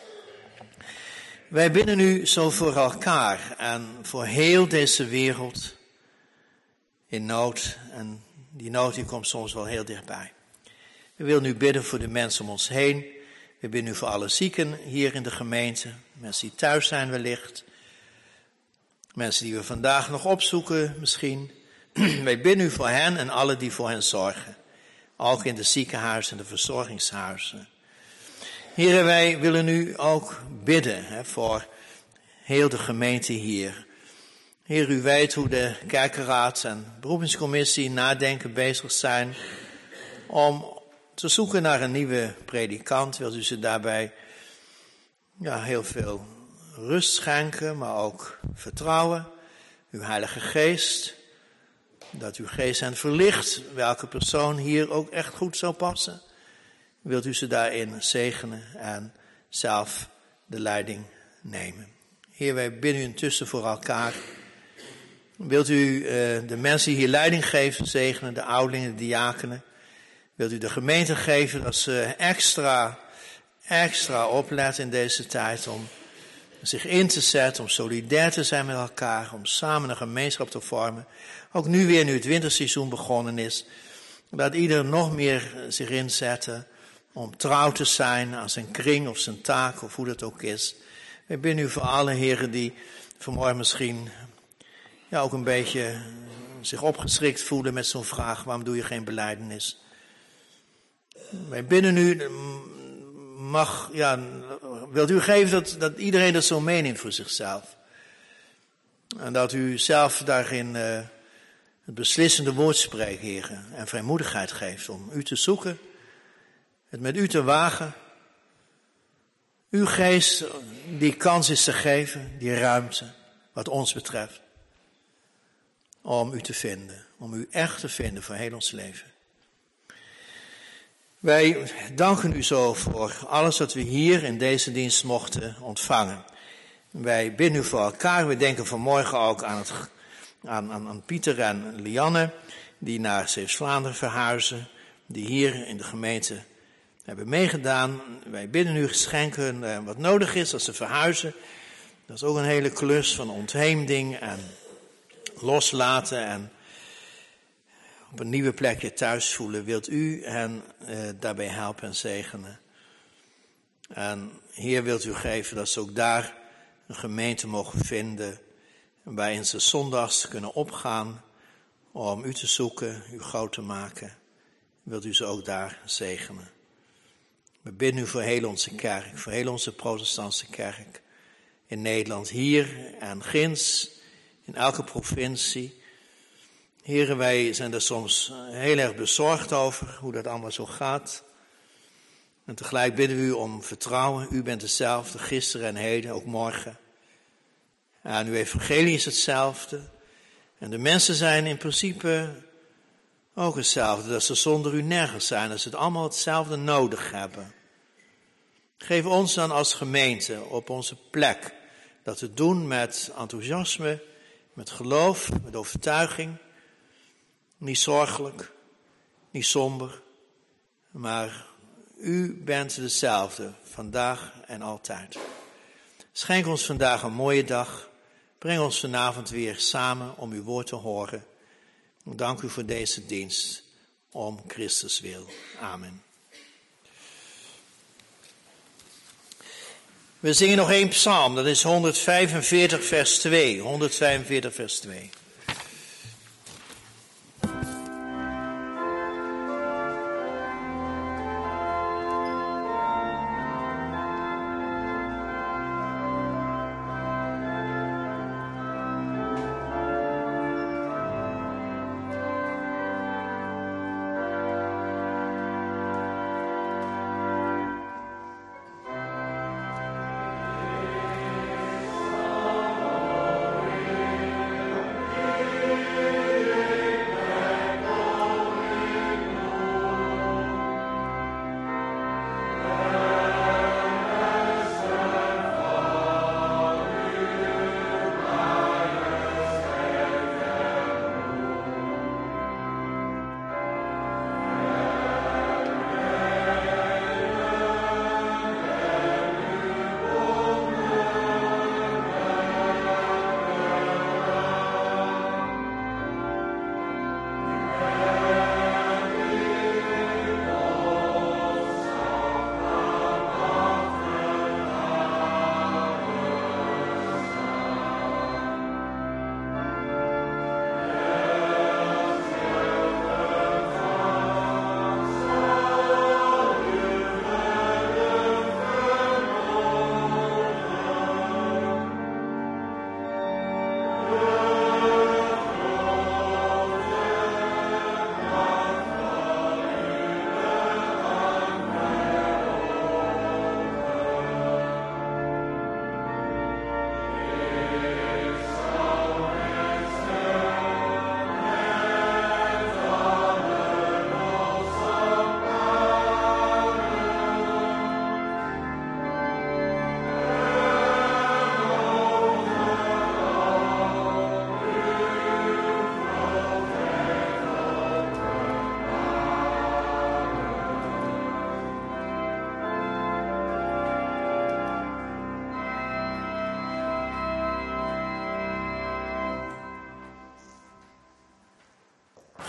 Wij bidden u zo voor elkaar en voor heel deze wereld. in nood. En die nood die komt soms wel heel dichtbij. We willen nu bidden voor de mensen om ons heen. We bidden nu voor alle zieken hier in de gemeente. Mensen die thuis zijn wellicht. Mensen die we vandaag nog opzoeken misschien. Wij bidden nu voor hen en alle die voor hen zorgen. Ook in de ziekenhuizen en de verzorgingshuizen. Heren, wij willen nu ook bidden voor heel de gemeente hier. Heer, u weet hoe de kerkenraad en beroepingscommissie nadenken bezig zijn om te zoeken naar een nieuwe predikant. Wilt u ze daarbij heel veel rust schenken, maar ook vertrouwen. Uw Heilige Geest, dat uw geest hen verlicht welke persoon hier ook echt goed zou passen. Wilt u ze daarin zegenen en zelf de leiding nemen. Heer, wij bidden u intussen voor elkaar. Wilt u de mensen die hier leiding geven zegenen, de ouderlingen, de diakenen. Wilt u de gemeente geven dat ze extra opletten in deze tijd om zich in te zetten, om solidair te zijn met elkaar, om samen een gemeenschap te vormen. Ook nu weer, nu het winterseizoen begonnen is, dat ieder nog meer zich inzetten om trouw te zijn aan zijn kring of zijn taak of hoe dat ook is. Ik bid u voor alle heren die vanmorgen misschien ook een beetje zich opgeschrikt voelen met zo'n vraag, waarom doe je geen belijdenis? Wij bidden u, wilt u geven dat iedereen dat zo meeneemt voor zichzelf. En dat u zelf daarin het beslissende woord spreekt, heren, en vrijmoedigheid geeft om u te zoeken, het met u te wagen. Uw geest die kans is te geven, die ruimte, wat ons betreft, om u te vinden, om u echt te vinden voor heel ons leven. Wij danken u zo voor alles wat we hier in deze dienst mochten ontvangen. Wij bidden u voor elkaar. We denken vanmorgen ook aan Pieter en Lianne, die naar Zeeuws-Vlaanderen verhuizen, die hier in de gemeente hebben meegedaan. Wij bidden u, schenken wat nodig is als ze verhuizen. Dat is ook een hele klus van ontheemding en loslaten en op een nieuwe plekje thuis voelen. Wilt u hen daarbij helpen en zegenen. En Heer, wilt u geven dat ze ook daar een gemeente mogen vinden waarin ze zondags kunnen opgaan om u te zoeken, u groot te maken. Wilt u ze ook daar zegenen. We bidden u voor heel onze kerk, voor heel onze protestantse kerk in Nederland, hier en ginds, in elke provincie. Heren, wij zijn er soms heel erg bezorgd over hoe dat allemaal zo gaat. En tegelijk bidden we u om vertrouwen. U bent dezelfde, gisteren en heden, ook morgen. En uw evangelie is hetzelfde. En de mensen zijn in principe ook hetzelfde. Dat ze zonder u nergens zijn. Dat ze het allemaal hetzelfde nodig hebben. Geef ons dan als gemeente op onze plek dat te doen met enthousiasme, met geloof, met overtuiging. Niet zorgelijk, niet somber, maar u bent dezelfde, vandaag en altijd. Schenk ons vandaag een mooie dag. Breng ons vanavond weer samen om uw woord te horen. Dank u voor deze dienst, om Christus wil. Amen. We zingen nog één psalm, dat is 145 vers 2. 145 vers 2.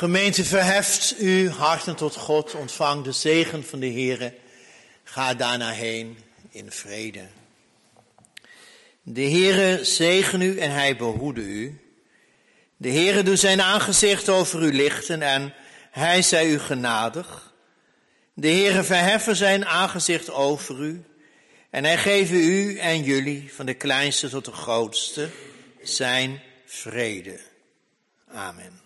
Gemeente, verheft uw harten tot God, ontvang de zegen van de Heere. Ga daarna heen in vrede. De Heere zegen u en hij behoede u. De Heere doet zijn aangezicht over u lichten en hij zij u genadig. De Heere verheffen zijn aangezicht over u en hij geven u en jullie, van de kleinste tot de grootste, zijn vrede. Amen.